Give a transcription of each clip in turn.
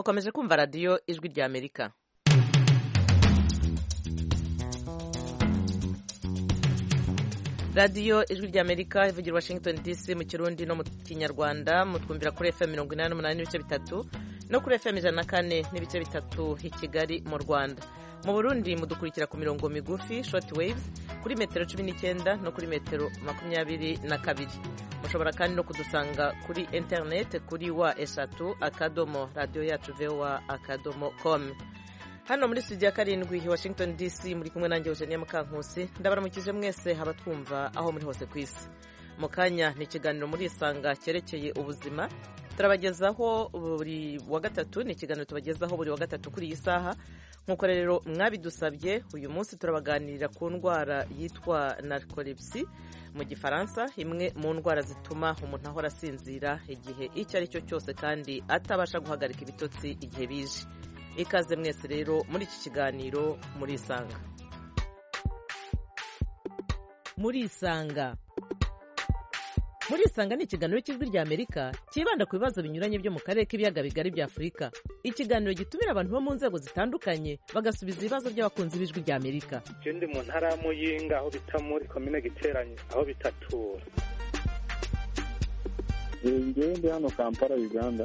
mukomeje kumva radiyo ijwi rya Amerika. radiyo ijwi rya Amerika ivugira Washington DC mu Kirundi no mu Kinyarwanda, mutwumvira kuri FM 88 n'ibice bitatu no kuri FM 104 n'ibice bitatu i Kigali mu Rwanda. Mu Burundi mudukurikira ku mirongo migufi short waves kuri metero 19 no kuri metero 22. Mushobora kandi no kudusanga kuri internet kuri wa@radioyacu.voa.com. Hano muri studio ya karindwi Washington DC muri kumwe nanjye Eugenie Mukankusi. Ndabaramukije mwese abatwumva aho muri hose ku isi. Mu kanya ni ikiganiro muri Isanga cyerekeye ubuzima. Turabagezaho buri wa gatatu, ni ikiganiro tubagezaho buri wa gatatu kuri iyi saha. Nkuko rero mwabidusabye, uyu munsi turabaganirira ku ndwara yitwa narcolepsy mu Gifaransa, imwe mu ndwara zituma umuntu ahora asinzira igihe icyo ari cyo cyose kandi atabasha guhagarika ibitotsi igihe bije. Ikaze mwese rero muri iki kiganiro muri Isanga. Muri Isanga ni ikiganiro cy'ijwi rya Amerika kibanda ku bibazo binyuranye byo mu karere k'ibiyaga bigari bya Afurika. Ikiganiro gitumira abantu bo mu nzego zitandukanye bagasubiza ibibazo by'abakunzi b'ijwi rya Amerika. Ndi mu ntara ya Muyinga aho bita muri komine Giteranye aho bitatura. Ndi hano Kampala Uganda.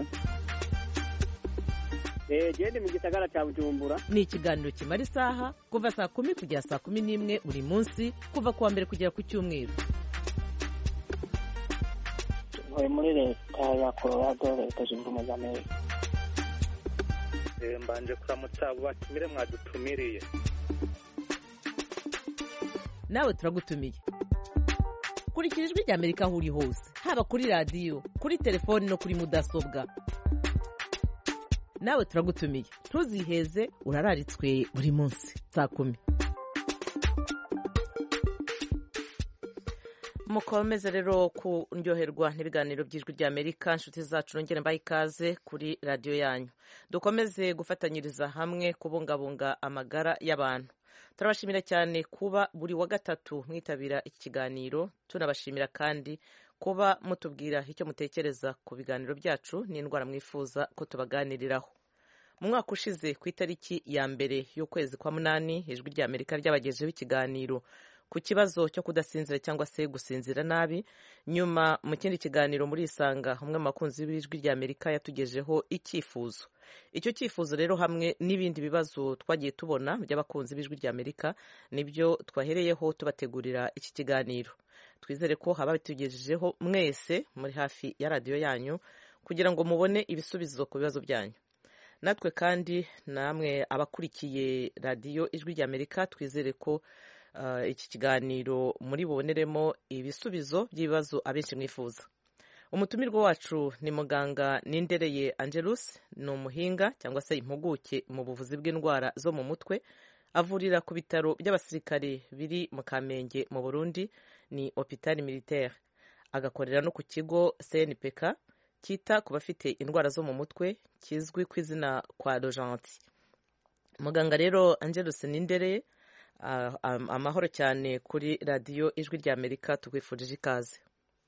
Ndi mu gisagara cya Bujumbura. Ni ikiganiro kimara isaha kuva saa 10 kugera saa 11 buri munsi kuva kuwa mbere kugera ku cyumweru. Muri leta ya Colorado, Leta Zunze Ubumwe za Amerika. Mbanje kuramutsa abo batumire mwadutumiriye. Nawe turagutumiye. Kurikira ijwi rya Amerika aho uri hose, haba kuri radiyo, kuri telefoni no kuri mudasobwa. Nawe turagutumiye. Ntuziheze, urararitswe buri munsi saa 10. Mukomeze rero kuryoherwa n'ibiganiro by'ijwi rya Amerika. Inshuti zacu nongere mbaye ikaze kuri radiyo yanyu. Dukomeze gufatanyiriza hamwe kubungabunga amagara y'abantu. Turabashimira cyane kuba buri wa gatatu mwitabira iki kiganiro. Tunabashimira kandi kuba mutubwira icyo mutekereza ku biganiro byacu n'indwara mwifuza ko tubaganiriraho. Mu mwaka ushize ku itariki ya mbere y'ukwezi kwa munani, ijwi rya Amerika ryabagejeho ikiganiro ku kibazo cyo kudasinzira cyangwa se gusinzira nabi. Nyuma mu kindi kiganiro muri Isanga, umwe mu bakunzi b'ijwi rya Amerika yatugejeho icyifuzo. Icyo cyifuzo rero hamwe n'ibindi bibazo twagiye tubona by'abakunzi b'ijwi rya Amerika nibyo twahereyeho tubategurira iki kiganiro. Twizere ko haba bitugejejeho mwese muri hafi ya radiyo yanyu kugira ngo mubone ibisubizo ku bibazo byanyu. Natwe kandi namwe abakurikiye radiyo ijwi rya Amerika twizere ko iki kiganiro muri buboneremo ibisubizo by'ibibazo abenshi mwifuza. Umutumirwa wacu ni muganga Nindereye Angelus, ni umuhinga cyangwa se impuguke mu buvuzi bw'indwara zo mu mutwe. Avurira ku bitaro by'abasirikare biri mu Kamenge mu Burundi, ni Hôpital Militaire. Agakorera no ku kigo CNPK kita ku bafite indwara zo mu mutwe kizwi ku izina kwa Rojanti. Muganga rero Angelus Nindereye, amahoro cyane kuri radiyo ijwi rya Amerika, tukwifurije ikaze.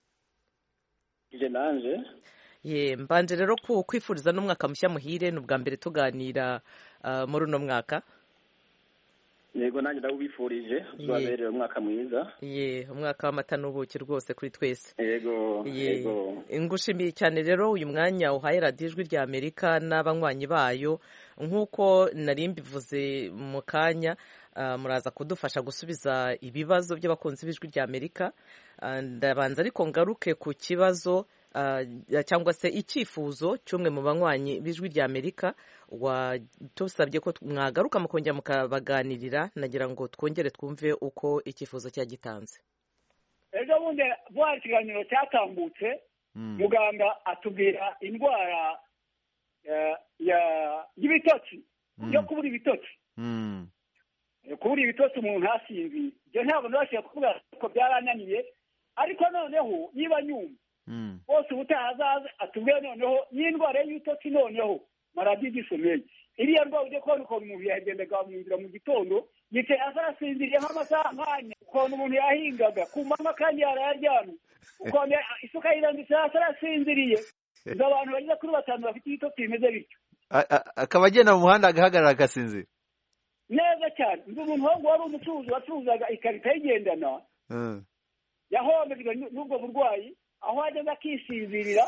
Nanje mbanje rero kwifuriza n'umwaka mushya muhire, ni ubwa mbere tuganira muri uno mwaka. Yego, nanjye ndabifurije uzabereye umwaka mwiza. Umwaka w'amata n'ubuki rwose kuri twese. Yego. Ngushimiye cyane rero uyu mwanya uhaye radiyo ijwi rya Amerika n'abanywanyi bayo. Nk'uko nari mbivuze mu kanya, muraza kudufasha gusubiza ibibazo by'abakunzi b'ijwi rya Amerika. Ndabanza ariko ngaruke ku kibazo cyangwa se icyifuzo cy'umwe mu banywanyi b'ijwi rya Amerika tusabye ko mwagaruka mukongera mukabaganirira. Nagira ngo twongere twumve uko icyifuzo cyagitanze. Ejo bundi bwa ikiganiro cyatambutse, muganga atubwira indwara y'ibitotsi, yo kubura ibitotsi. Kubura ibitotsi umuntu ntasinzire. Ibyo ntabwo nabashije kuvuga ko byarananiye, ariko noneho niba nyuma bose ubutaha azaza atubwire noneho n'indwara y'ibitotsi, noneho maradiyo igisomeye. Iriya ndwara ujya kubona ukuntu umuntu yagendaga mu nzira mu gitondo yicaye azasinziriye nk'amasaha nk'ane, ukuntu umuntu yahingaga ku manywa kandi yarayaryamye, ukuntu isuka yirambitse hasi arasinziriye. Izo abantu bageze kuri 5 bafite ibitotsi bimeze bityo. akaba agenda mu muhanda agahagarara agasinzira neza cyane. Ndi umuntu wari umucuruzi wacuruzaga ikarita yigendana yahombejwe n'ubwo burwayi, aho ageze akisinzirira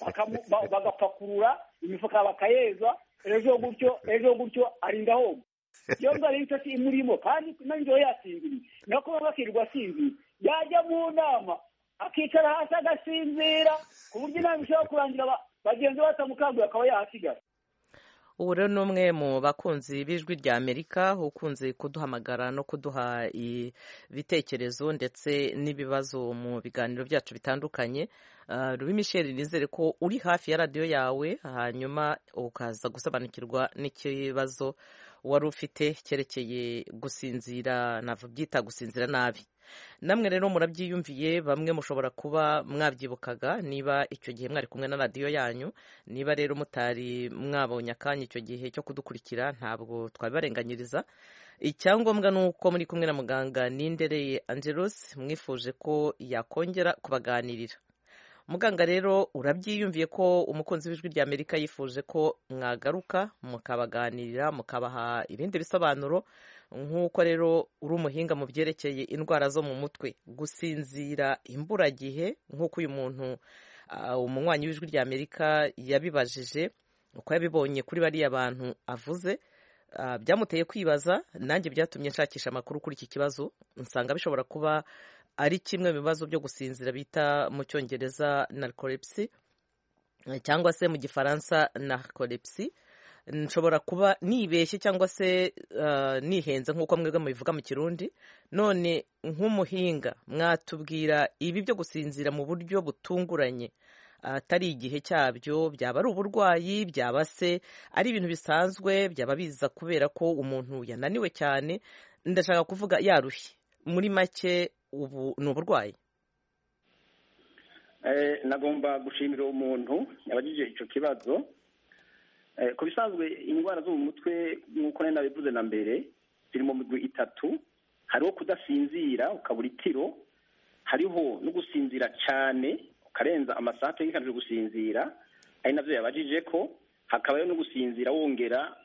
bagapakurura imifuka bakayeza, ejo gutyo arinda homba. Iyo ndwara y'ibitotsi imurimo kandi nanjyewe yasinziriye, nako baba bakirirwa asinzira, yajya mu nama akicara hasi agasinzira ku buryo inama ishobora kurangira bagenzi be batamukanguye akaba yahasigara. ubu rero ni umwe mu bakunzi b'ijwi rya Amerika ukunze kuduhamagara no kuduha ibitekerezo ndetse n'ibibazo mu biganiro byacu bitandukanye. Louis Michel, nizere ko uri hafi ya radiyo yawe hanyuma ukaza gusobanukirwa n'ikibazo wari ufite cyerekeye gusinzira, navubyita gusinzira nabi. Namwe rero murabyiyumviye, bamwe mushobora kuba mwabyibukaga niba icyo gihe mwari kumwe na radiyo yanyu, niba rero mutari mwabonye akanya icyo gihe cyo kudukurikira ntabwo twabibarenganyiriza. Icyangombwa ni uko muri kumwe na muganga Nindereye Angelos mwifuje ko yakongera kubaganirira. Muganga rero urabyiyumviye ko umukunzi w'ijwi rya Amerika yifuje ko mwagaruka mukabaganirira mukabaha ibindi bisobanuro, nk'uko rero uri umuhinga mu byerekeye indwara zo mu mutwe, gusinzira imburagihe nk'uko uyu muntu umunywanyi w'ijwi rya Amerika yabibajije, uko yabibonye kuri bariya bantu avuze, byamuteye kwibaza. Nanjye byatumye nshakisha amakuru kuri iki kibazo, nsanga bishobora kuba ari kimwe mu bibazo byo gusinzira bita mu cyongereza narcolepsy cyangwa se mu gifaransa narcolepsy. Nshobora kuba nibeshye cyangwa se nihenze nk'uko mwebwe mubivuga mu Kirundi. None nk'umuhinga mwatubwira ibi byo gusinzira mu buryo butunguranye atari igihe cyabyo, byaba ari uburwayi, byaba se ari ibintu bisanzwe, byaba biza kubera ko umuntu yananiwe cyane, ndashaka kuvuga yarushye. Muri make ubu ni uburwayi. Nagomba gushimira umuntu yabagije icyo kibazo. Ku bisanzwe indwara zo mu mutwe nk'uko nari nabivuze na mbere ziri mu migwi itatu. Hariho kudasinzira ukabura itiro, hariho no gusinzira cyane ukarenza amasaha ategekanijwe gusinzira, ari nabyo yabajije ko, hakabayo no gusinzira wongera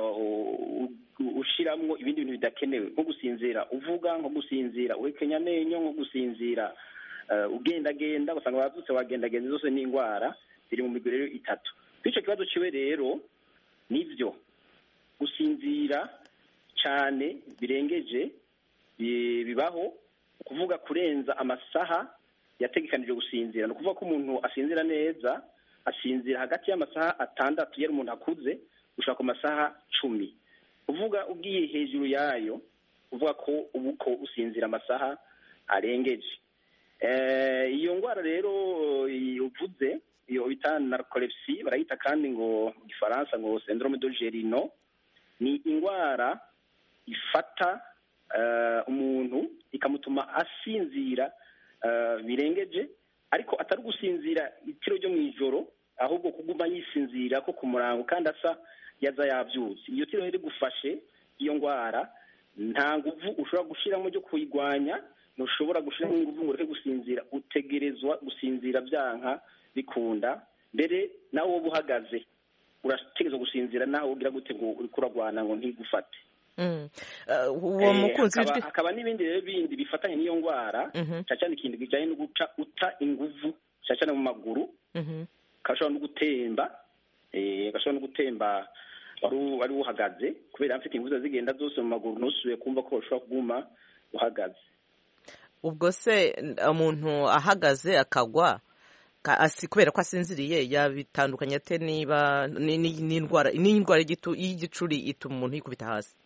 ushiramwo ibindi bintu bidakenewe, nko gusinzira uvuga, nko gusinzira uhekenya amenyo, nko gusinzira ugendagenda, ugasanga wazutse wagendagenda. Zose ni indwara ziri mu migwi rero itatu. Icyo kibazo kiwe rero nibyo gusinzira cyane birengeje bibaho, kuvuga kurenza amasaha yategekanijwe gusinzira. Ni ukuvuga ko umuntu asinzira neza, asinzira hagati y'amasaha 6 yari umuntu akuze gushaka ku masaha 10. Uvuga ugiye hejuru yayo uvuga ko ubuko usinzira amasaha arengeje. Iyo ndwara rero uvuze, iyo bita narcolepsy, barayita kandi ngo mu Gifaransa ngo syndrome de Gerino, ni indwara ifata umuntu ikamutuma asinzira birengeje, ariko atari gusinzira itiro ryo mu ijoro, ahubwo kuguma yisinzira ko ku murango kandi asa yaza yabyutse. Iyo tiro riri gufashe iyo ndwara, nta nguvu ushobora gushiramo ryo kuyigwanya, ntushobora gushiramo inguvu ngo ureke gusinzira, utegerezwa gusinzira byanka bikunda. Mbere nawe wowe uhagaze urategerezwa gusinzira, nawe ugira gute ngo uri kuragwana ngo ntigufate. Uwo mukunzi w'ijwi hakaba n'ibindi rero bindi bifatanye n'iyo ndwara, cyane ikindi bijyanye no guca uta inguvu cyane mu maguru, kashobora no gutemba, gashobora no gutemba wari uhagaze, kubera mfite inguvu zigenda zose mu maguru, ntusubiye kumva ko ushobora kuguma uhagaze. Ubwo se umuntu ahagaze akagwa kubera ko asinziriye yabitandukanye ate niba n'indwara y'igicuri ituma umuntu yikubita hasi?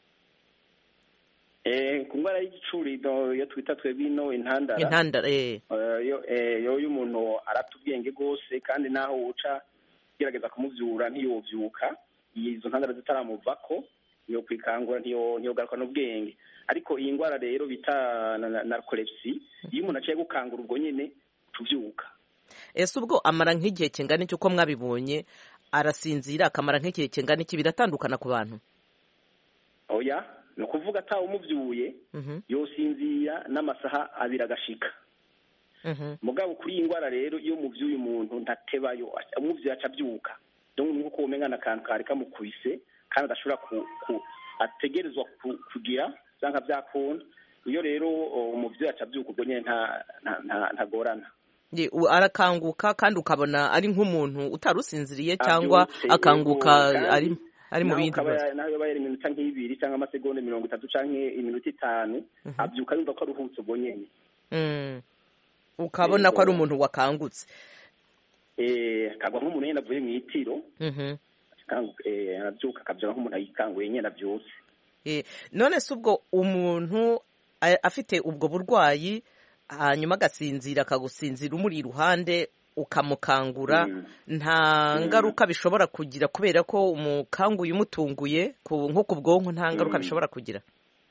Ku ndwara y'igicuri iyo twita twebwe ino intandara, yo y'umuntu arata ubwenge rwose, kandi naho uca ugerageza kumubyura ntiyobyuka, izo ntandara zitaramuvako, iyo kwikangura ntiyogaruka n'ubwenge. Ariko iyi ndwara rero bita narcolepsy, iyo umuntu aciye gukangura ubwo nyine tubyuka. Ese ubwo amara nk'igihe kingana iki? Uko mwabibonye arasinzira akamara nk'igihe kingana iki? Biratandukana ku bantu? Oya, ni ukuvuga atawe umubyuye yosinzira n'amasaha 2 agashika. Mugabo kuri iyi ndwara rero iyo umubyuye umuntu ntatebayo, umubyuye acabyuka. nk'uko umenya akantu kari kamukubise kandi adashobora ategerezwa kugira cyangwa byakunda. Iyo rero umubyeyi acabyuka ubwo nyine ntagorana, arakanguka kandi ukabona ari nk'umuntu utarusinziriye cyangwa akanguka ari mu bindi bibazo. Naho yaba yari iminota nk'ibiri cyangwa amasegonda 30 cyangwa iminota 5 abyuka yumva ko aruhutse ubwo nyine. Ukabona ko ari umuntu wakangutse. Akagwa nk'umuntu yenda avuye mu itiro. Arabyuka akabyuka nk'umuntu ayikanguye nyine abyutse. None se ubwo umuntu afite ubwo burwayi hanyuma agasinzira akagusinzira umuri iruhande ukamukangura, nta ngaruka bishobora kugira kubera ko umukanguye umutunguye nko ku bwonko, nta ngaruka bishobora kugira?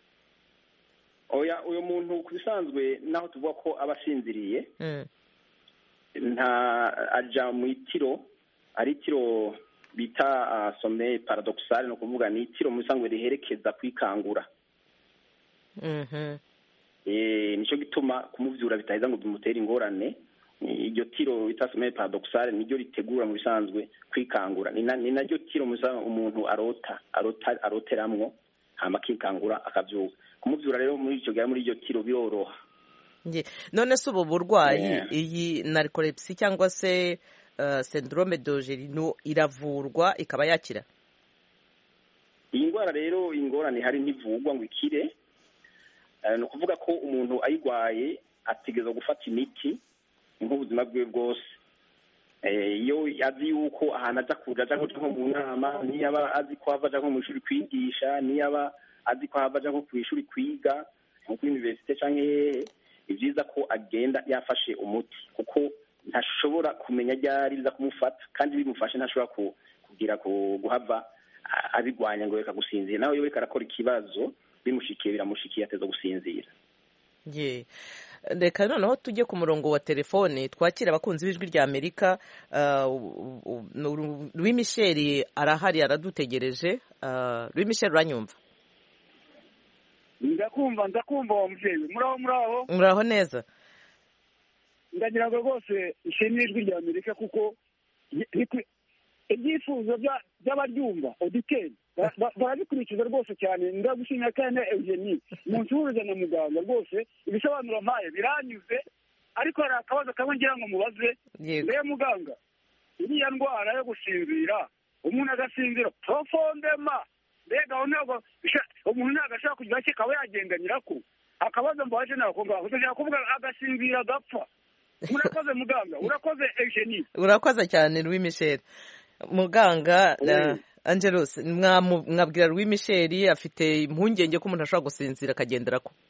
Oya, uyu muntu ku bisanzwe naho tuvuga ko aba asinziriye nta aja mu itiro, ari itiro bita sommeil paradoxal, no kuvuga ni itiro mu bisanzwe riherekeza kwikangura. Nicyo gituma kumuvyura bitaheza ngo bimutere ingorane. Iryo tiro bita sommeil paradoxal niryo ritegura mu bisanzwe kwikangura. Ni naryo tiro umuntu aroteramwo hama akikangura akavyuka. Kumuvyura rero muri icyo gihe muri iryo tiro biroroha. None se ubu burwayi iyi narcolepsy cyangwa se syndrome d'Ogerino iravurwa ikaba yakira? Iyi ndwara rero ingorane hari ntivugwa ngo ikire. Ni ukuvuga ko umuntu ayigwaye ategerezwa gufata imiti nk'ubuzima bwe bwose. Iyo azi yuko ahantu aza kuja nko mu nama, niyaba azi ko ava aja nko mu ishuri kwigisha, niyaba azi ko ava aja nko ku ishuri kwiga nko kuri universite canke hehe, ni byiza ko agenda yafashe umuti, kuko ntashobora kumenya ryari riza kumufata, kandi bimufashe ntashobora kugira guhava abigwanya ngo reka gusinzira. Nawe yowe karakora ikibazo bimushikiye biramushikiye ateza gusinzira. Reka noneho tujye ku murongo wa telefone twakira abakunzi b'ijwi rya Amerika. Louis Michel arahari aradutegereje. Louis Michel, uranyumva? ndakumva wa muvyeyi. Muraho neza? Ndagira ngo rwose ishimwe ijwi rya Amerika, kuko ibyifuzo by'abaryumva auditeri barabikurikiza rwose cyane. Ndagushimira kandi Eugenie umuntu uhuza na muganga, rwose ibisobanuro mpaye biranyuze, ariko hari akabazo kamwe ngira ngo mubaze. Mbere muganga, iriya ndwara yo gusinzira umuntu agasinzira profondema, mbega umuntu ntabwo ashaka kugira icyo akaba yagendanyira ko akabazo mbaje nako ngaho kugira kuvuga agasinzira agapfa. Murakoze muganga. Urakoze Eugenie. Urakoze cyane Louis Michel. Muganga Angelos, mwabwira Louis Michel afite impungenge ko umuntu ashobora gusinzira akagendera ko?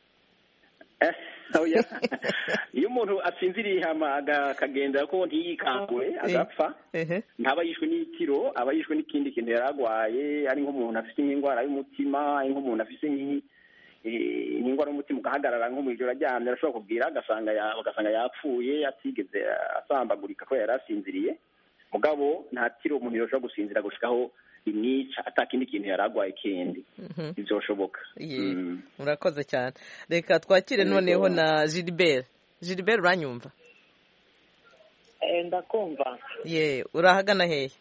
Iyo umuntu asinziriye hama akagendera ko ntiyikangure agapfa, ntaba yishwe n'itiro, aba yishwe n'ikindi kintu yaragwaye, ari nk'umuntu afite indwara y'umutima, ari nk'umuntu afite indwara y'umutima ugahagarara nko mu ijoro aryamye, arashobora kubwira agasanga yapfuye atigeze asambagurika ko yari asinziriye. Mugabo nta tiro umuntu yoshobora gusinzira gushikaho imwica atakindi kintu yaragwaye kindi. Bizoshoboka. Murakoze cyane. Reka twakire noneho na Gilbert. Gilbert, uranyumva? Ndakumva. Urahagana hehe?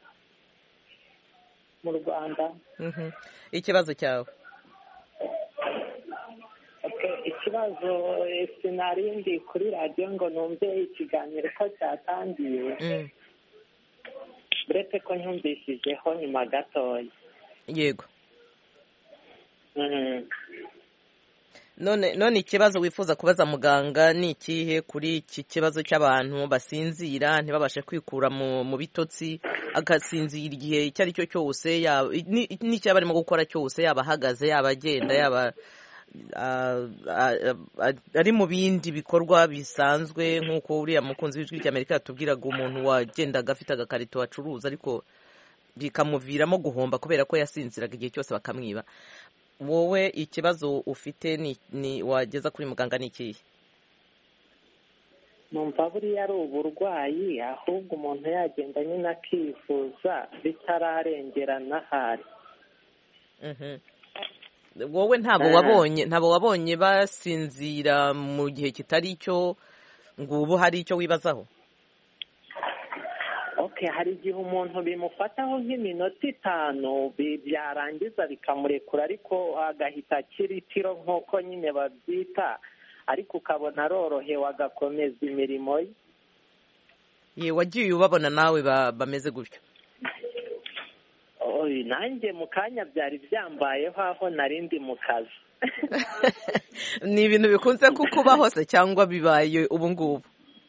Mu Rwanda. Ikibazo cyawe? Ikibazo sinarindi kuri radiyo ngo numve ikiganiro ko cyatangiye, uretse ko nyumvishijeho nyuma gatoya. Yego. None ikibazo wifuza kubaza muganga ni ikihe kuri iki kibazo cy'abantu basinzira ntibabashe kwikura mu bitotsi, agasinzira igihe icyo ari cyo cyose, n'icyo aba arimo gukora cyose, yaba ahagaze, yaba agenda, yaba ari mu bindi bikorwa bisanzwe, nk'uko uriya mukunzi w'ijwi ry'Amerika yatubwiraga umuntu wagendaga afite agakarito acuruza ariko bikamuviramo guhomba kubera ko yasinziraga igihe cyose bakamwiba. Wowe ikibazo ufite ni wageza kuri muganga ni ikihe? Numva buriya ari uburwayi, ahubwo umuntu yagenda nyine akivuza bitararengerana ahari. Wowe ntabwo wabonye basinzira mu gihe kitari cyo ngo ubu hari icyo wibazaho? hari igihe umuntu bimufataho nk'iminota 5 byarangiza bikamurekura ariko agahita akira itiro nk'uko nyine babyita, ariko ukabona arorohewe agakomeza imirimo ye. Wagiye ubabona nawe bameze gutyo? Nanjye mu kanya byari byambayeho aho narindi mu kazi. Ni ibintu bikunze kukubaho se cyangwa bibaye ubu ngubu?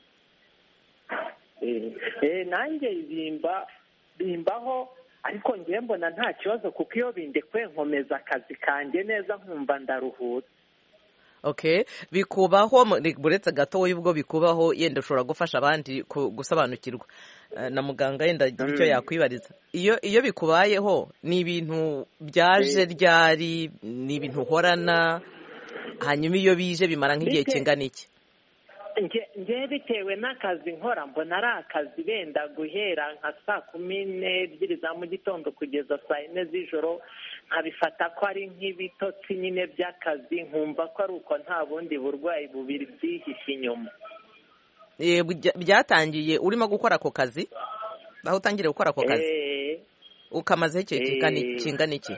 Nanjye bimbaho ariko ngiye mbona nta kibazo kuko iyo bindekuye nkomeza akazi kanjye neza nkumva ndaruhutse. Bikubaho buretse gatoya ubwo bikubaho yenda ushobora gufasha abandi gusobanukirwa na muganga yenda icyo yakwibariza. Iyo bikubayeho ni ibintu byaje ryari, ni ibintu uhorana, hanyuma iyo bije bimara nk'igihe kingana iki? Nge bitewe n'akazi nkora mbona ari akazi benda guhera nka 12:00 za mu gitondo kugeza 4 z'ijoro, nkabifata ko ari nk'ibitotsi nyine by'akazi, nkumva ko ari uko nta bundi burwayi bubiri byihishe inyuma. Byatangiye urimo gukora ako kazi? Aho utangire gukora ako kazi ukamaze igihe kingana iki?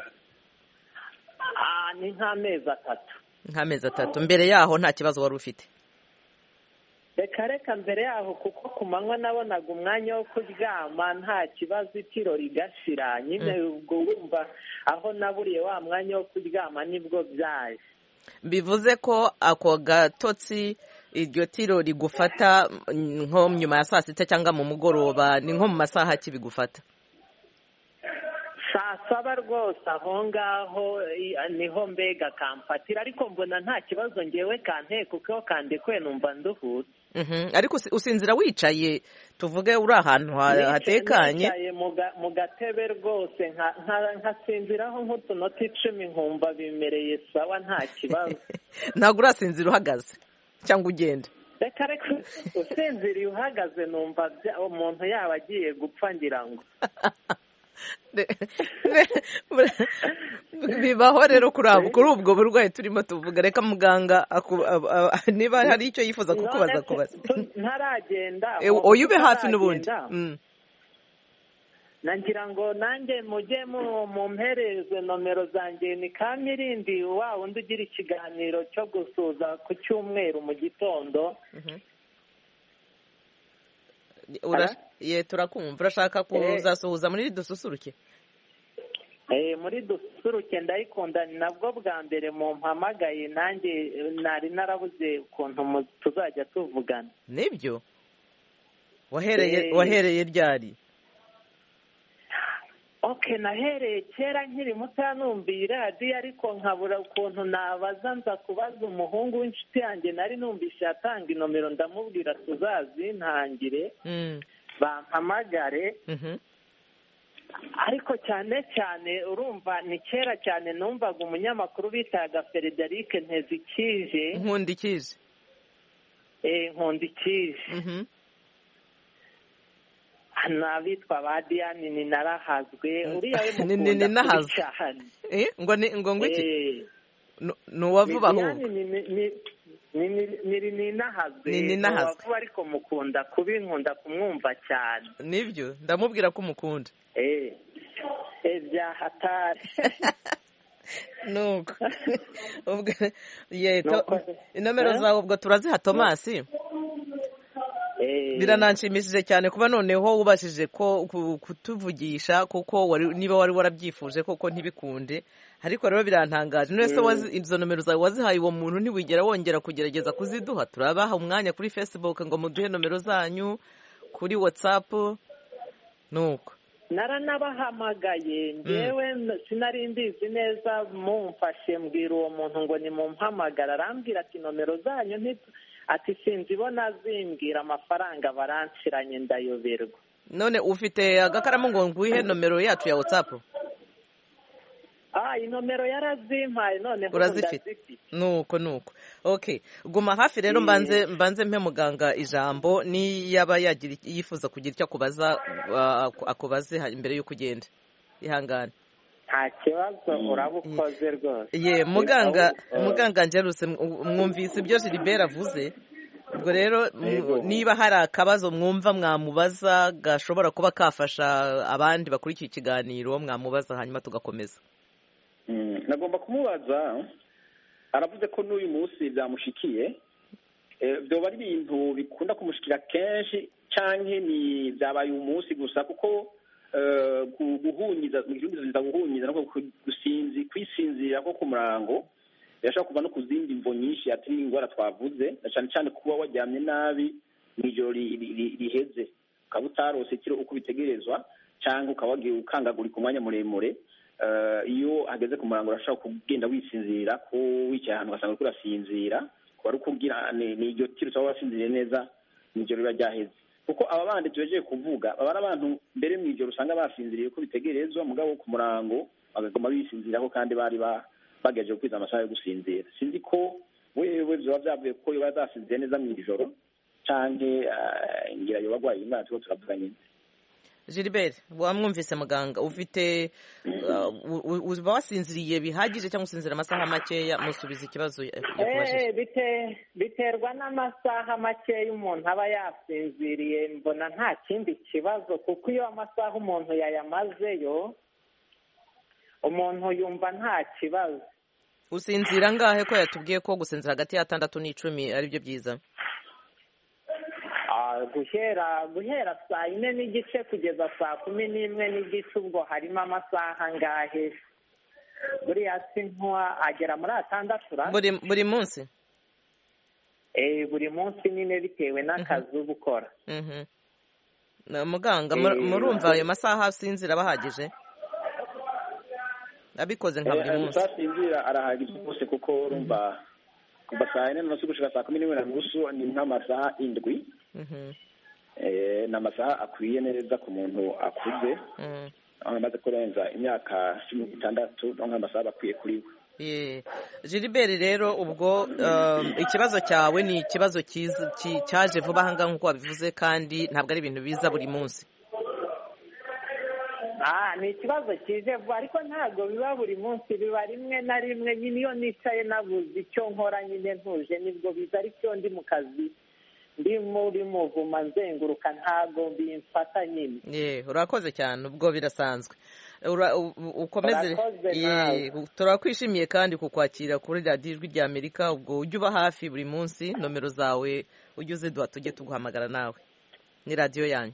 Ni nk'amezi 3. Nk'amezi 3. Mbere yaho nta kibazo wari ufite? Reka mbere yaho kuko ku manywa nabonaga umwanya wo kuryama nta kibazo, itiro rigashira nyine. Ubwo wumva aho naburiye wa mwanya wo kuryama nibwo byaje. Bivuze ko ako gatotsi, iryo tiro rigufata nko nyuma ya 6 cyangwa mu mugoroba, ni nko mu masaha ki bigufata? 7 rwose aho ngaho niho mbega kamfatira, ariko mbona nta kibazo ngewe kanteye kuko kandekuye numva nduhutse. Ariko usinzira wicaye, tuvuge uri ahantu hatekanye? Nicaye mu gatebe rwose nkasinziraho nk'utunota 10 nkumva bimereye sawa nta kibazo. Ntabwo urasinzira uhagaze cyangwa ugenda? Reka usinziriye uhagaze numva umuntu yaba agiye gupfa ngira ngo. Bibaho rero kuri ubwo burwayi turimo tuvuga. Reka muganga niba hari icyo yifuza kukubaza kubaza. Ntaragenda ube hafi n'ubundi. Nagira ngo nanjye mujye mumpereze nomero zanjye, ni Kamirindi wa wundi ugira ikiganiro cyo gusuza ku cyumweru mu gitondo. Turakumva. Urashaka kuzasuhuza muri dususuruke? Muri dususuruke ndayikunda, ni nabwo bwa mbere mumpamagaye, nanjye nari narabuze ukuntu tuzajya tuvugana. Nibyo? Wahereye ryari? Nahereye kera nkiri muto numviye iradiyo, ariko nkabura ukuntu nabaza nza kubaza umuhungu w'inshuti yanjye nari numvise yatanga inomero, ndamubwira tuzazintangire bampamagare. Ariko cyane cyane urumva ni kera cyane numvaga umunyamakuru bitaga Frederic Ntezikije. Nkundikije? Nkundikije. N'abitwa ba Diane ni narahazwe, uriya we mukunda kuri cyane. Ngo iki? Nuwavuba aho? Ni nahazwe ariko mukunda kubinkunda kumwumva cyane. Nibyo ndamubwira ko umukunda. Bya hatari. Nuko ubwo inomero zawe ubwo turaziha Tomasi. Birananshimishije cyane kuba noneho ubashije ko kutuvugisha, kuko niba wari warabyifuje koko ntibikunde, ariko rero birantangaje. Nese izo nomero zawe wazihaye uwo muntu ntiwigera wongera kugerageza kuziduha? Turabaha umwanya kuri Facebook ngo muduhe nomero zanyu, kuri WhatsApp. Nuko naranabahamagaye ngewe sinari mbizi neza, mumfashe mbwira uwo muntu ngo nimumpamagara, arambwira ati nomero zanyu ati sinzibona, zimbwira amafaranga baranshiranye ndayoberwa. None ufite agakaramu ngo nguhe nomero yacu ya WhatsApp? Inomero yarazimpaye none urazifite. Nuko guma hafi rero, mbanze mpe muganga ijambo, niyaba yifuza kugira icyo akubaza akubaze imbere y'uko ugenda. Ihangane. Nta kibazo, urabukoze rwose. Muganga ngerutse mwumvise ibyo Gilbert avuze. ubwo rero niba hari akabazo mwumva mwamubaza gashobora kuba kafasha abandi bakurikiye ikiganiro mwamubaza hanyuma tugakomeza. Nagomba kumubaza, aravuze ko n'uyu munsi byamushikiye, byoba ari ibintu bikunda kumushikira kenshi canke ni byabaye umunsi gusa, kuko guhunyiza mu gihugu guhunyiza no kwisinzira ko ku murango birashobora kuva no ku zindi mvo nyinshi atari indwara twavuze, na cyane cyane kuba waryamye nabi mw'ijoro riheze ukaba utarose ikiro uko bitegerezwa cyangwa ukaba wagiye ukangagurika umwanya muremure. Iyo hageze ku murango urashobora kugenda wisinzira ko wicaye ahantu ugasanga uriko urasinzira, kuba ari ukubwira ni iryo tiro cyangwa wasinziriye neza mw'ijoro riba ryaheze. Kuko aba bandi tubejeje kuvuga baba ari abantu mbere mw'ijoro usanga basinziriye uko bitegerezwa, mugabo ku murango bagagoma bisinziraho kandi bari bagejeje kwiza amasaha yo gusinzira. Sinzi ko wewe vyoba vyavuye ko yoba zasinziriye neza mw'ijoro canke ngira yoba agwaye indwara turiko turavuga nyine. Gilbert, wamwumvise muganga, ufite uba wasinziriye bihagije cyangwa usinzira amasaha makeya? Musubiza ikibazo yakubajije. Biterwa n'amasaha makeya umuntu aba yasinziriye, mbona nta kindi kibazo, kuko iyo amasaha umuntu yayamazeyo umuntu yumva nta kibazo. Usinzira ngahe ko yatubwiye ko gusinzira hagati ya 6 n'10 ari byo byiza? Guhera saa 4 n'igice kugeza saa 11 n'igice, ubwo harimo amasaha angahe? Buriya sinkwa agera muri 6 buri munsi. Buri munsi nyine bitewe n'akazi uba ukora. Muganga, murumva ayo masaha asinzira bahagije? Abikoze nka buri munsi asinzira arahagije rwose, kuko urumva kuva saa 4 n'unusu gushika saa 11:30 ni nk'amasaha 7. n'amasaha akwiye neza ku muntu akuze amaze kurenza imyaka 16 n'amasaha akwiye kuri we. Gilbert, rero ubwo ikibazo cyawe ni ikibazo cyaje vuba aha ngaha nk'uko wabivuze, kandi ntabwo ari ibintu biza buri munsi. Ni ikibazo kije vuba, ariko ntabwo biba buri munsi, biba rimwe na rimwe. Nyine iyo nicaye nabuze icyo nkora nyine ntuje nibwo biza, ariko ndi mu kazi ndi muri muvuma nzenguruka ntabwo bimfata nyine. Urakoze cyane, ubwo birasanzwe. Ukomeze. Turakwishimiye kandi kukwakira kuri radiyo Ijwi ry'Amerika. Ubwo ujye uba hafi buri munsi, nomero zawe ujye uziduha tujye tuguhamagara nawe, ni radiyo yanyu.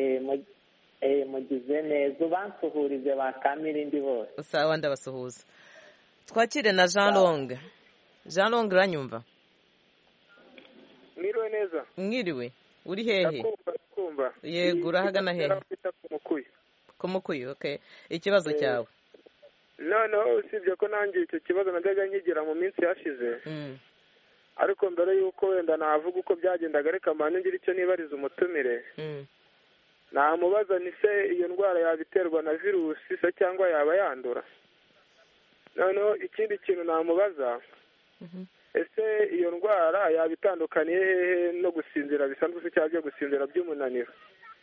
Mugize neza, ubansuhurize ba Kamirindi bose. Sawa, ndabasuhuza. Twakire na Jean Long. Jean Long, uranyumva? Mwiriwe neza. Mwiriwe, uri hehe? Kumva. Yego, urahagana hehe? Kumukuyi. Okay, ikibazo cyawe? No, usibye ko nanjye icyo kibazo najyaga nkigira mu minsi yashize. Ariko mbere yuko wenda navuga uko byagendaga, reka mane ngira icyo nibariza umutumire. Namubaza ni se iyo ndwara yabiterwa na virusi se cyangwa yaba yandura? Noneho ikindi kintu namubaza, ese iyo ndwara yaba itandukaniye no gusinzira bisanzwe se cyangwa byo gusinzira by'umunaniro?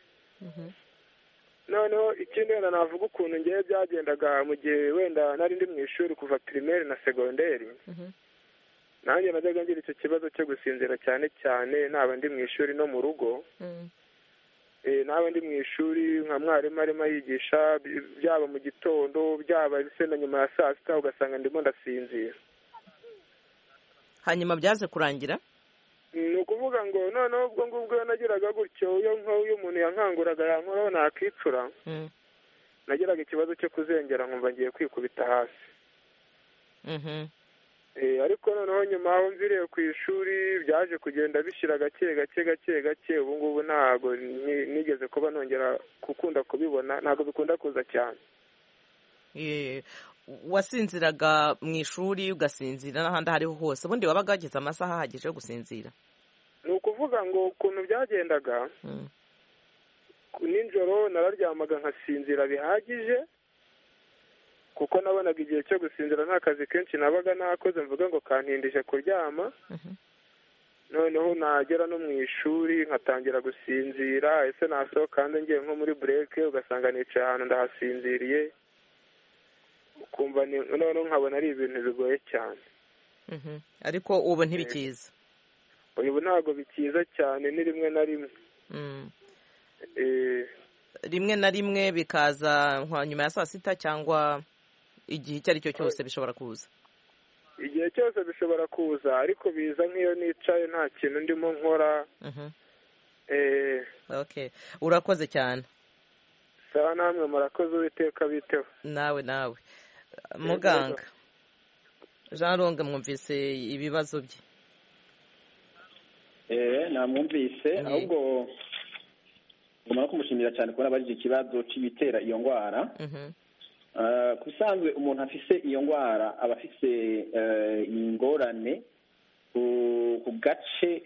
Noneho ikindi wenda navuga ukuntu ngewe byagendaga mu gihe wenda nari ndi mu ishuri kuva primaire na segonderi. Nanjye najyaga ngira icyo kibazo cyo gusinzira cyane cyane naba ndi mu ishuri no mu rugo. Naba ndi mu ishuri nka mwarimu arimo yigisha, byaba mu gitondo byaba se na nyuma ya saa sita, ugasanga ndimo ndasinzira. Hanyuma byaze kurangira? Ni ukuvuga ngo noneho ubwo ngubwo nagiraga gutyo, iyo umuntu yankanguraga yankoraho nakicura, nagiraga ikibazo cyo kuzengera nkumva ngiye kwikubita hasi. Ariko noneho nyuma aho mviriye ku ishuri byaje kugenda bishyira gake. Ubu ngubu ntabwo nigeze kuba nongera gukunda kubibona, ntabwo bikunda kuza cyane. Wasinziraga mu ishuri ugasinzira n'ahandi ahariho hose, ubundi wabaga wageze amasaha ahagije yo gusinzira? Ni ukuvuga ngo ukuntu byagendaga, nijoro nararyamaga nkasinzira bihagije, kuko nabonaga igihe cyo gusinzira nta kazi kenshi nabaga nakoze mvuga ngo kantindije kuryama. Noneho nagera no mu ishuri nkatangira gusinzira, ese nasohoka hanze ngiye nko muri bureke ugasanga nicaye ahantu ndahasinziriye, ukumva noneho nkabona ari ibintu bigoye cyane. Ariko ubu ntibikiza? ubu ntabwo bikiza cyane, ni rimwe na rimwe. Rimwe na rimwe bikaza nka nyuma ya saa sita cyangwa igihe icyo ari cyo cyose bishobora kuza? Igihe cyose bishobora kuza, ariko biza nk'iyo nicaye nta kintu ndimo nkora. Okay, urakoze cyane. Sawa, namwe murakoze, Uwiteka biteho. Nawe muganga Jean Longue, mwumvise ibibazo bye? namwumvise, ahubwo ngomba no kumushimira cyane kubona abajije ikibazo cy'ibitera iyo ndwara. Ku bisanzwe umuntu afise iyo ndwara aba afise ingorane ku gace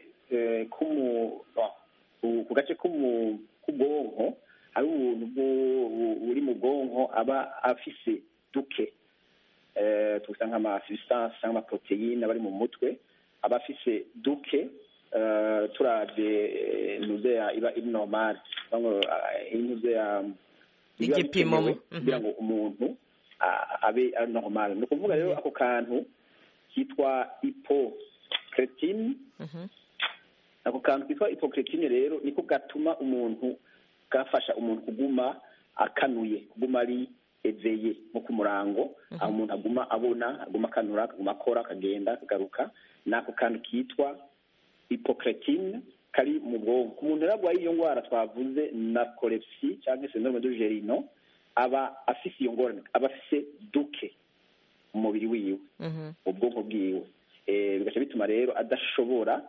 k'ubwonko, hari ubuntu buri mu bwonko aba afise duke, tuvuga nk'amasubstance cyangwa amaproteine aba ari mu mutwe, aba afise duke turavye nuzeya iba iri normal, nuzeya igipimo kugira ngo umuntu abe ari normal. Ni ukuvuga rero ako kantu kitwa hypocretine. Ako kantu kitwa hypocretine rero niko gatuma umuntu, gafasha umuntu kuguma akanuye, kuguma ari eveye nko ku murango, aho umuntu aguma abona, aguma akanura, aguma akora, akagenda, akagaruka. Nako kantu kitwa hypocretine kari mu bwonko. Umuntu rero arwaye iyo ndwara twavuze narcolepsy cyangwa syndrome de Gerino, aba afise iyo ngorane, aba afise duke mu mubiri wiwe, ubwonko bwiwe, bigaca bituma rero adashobora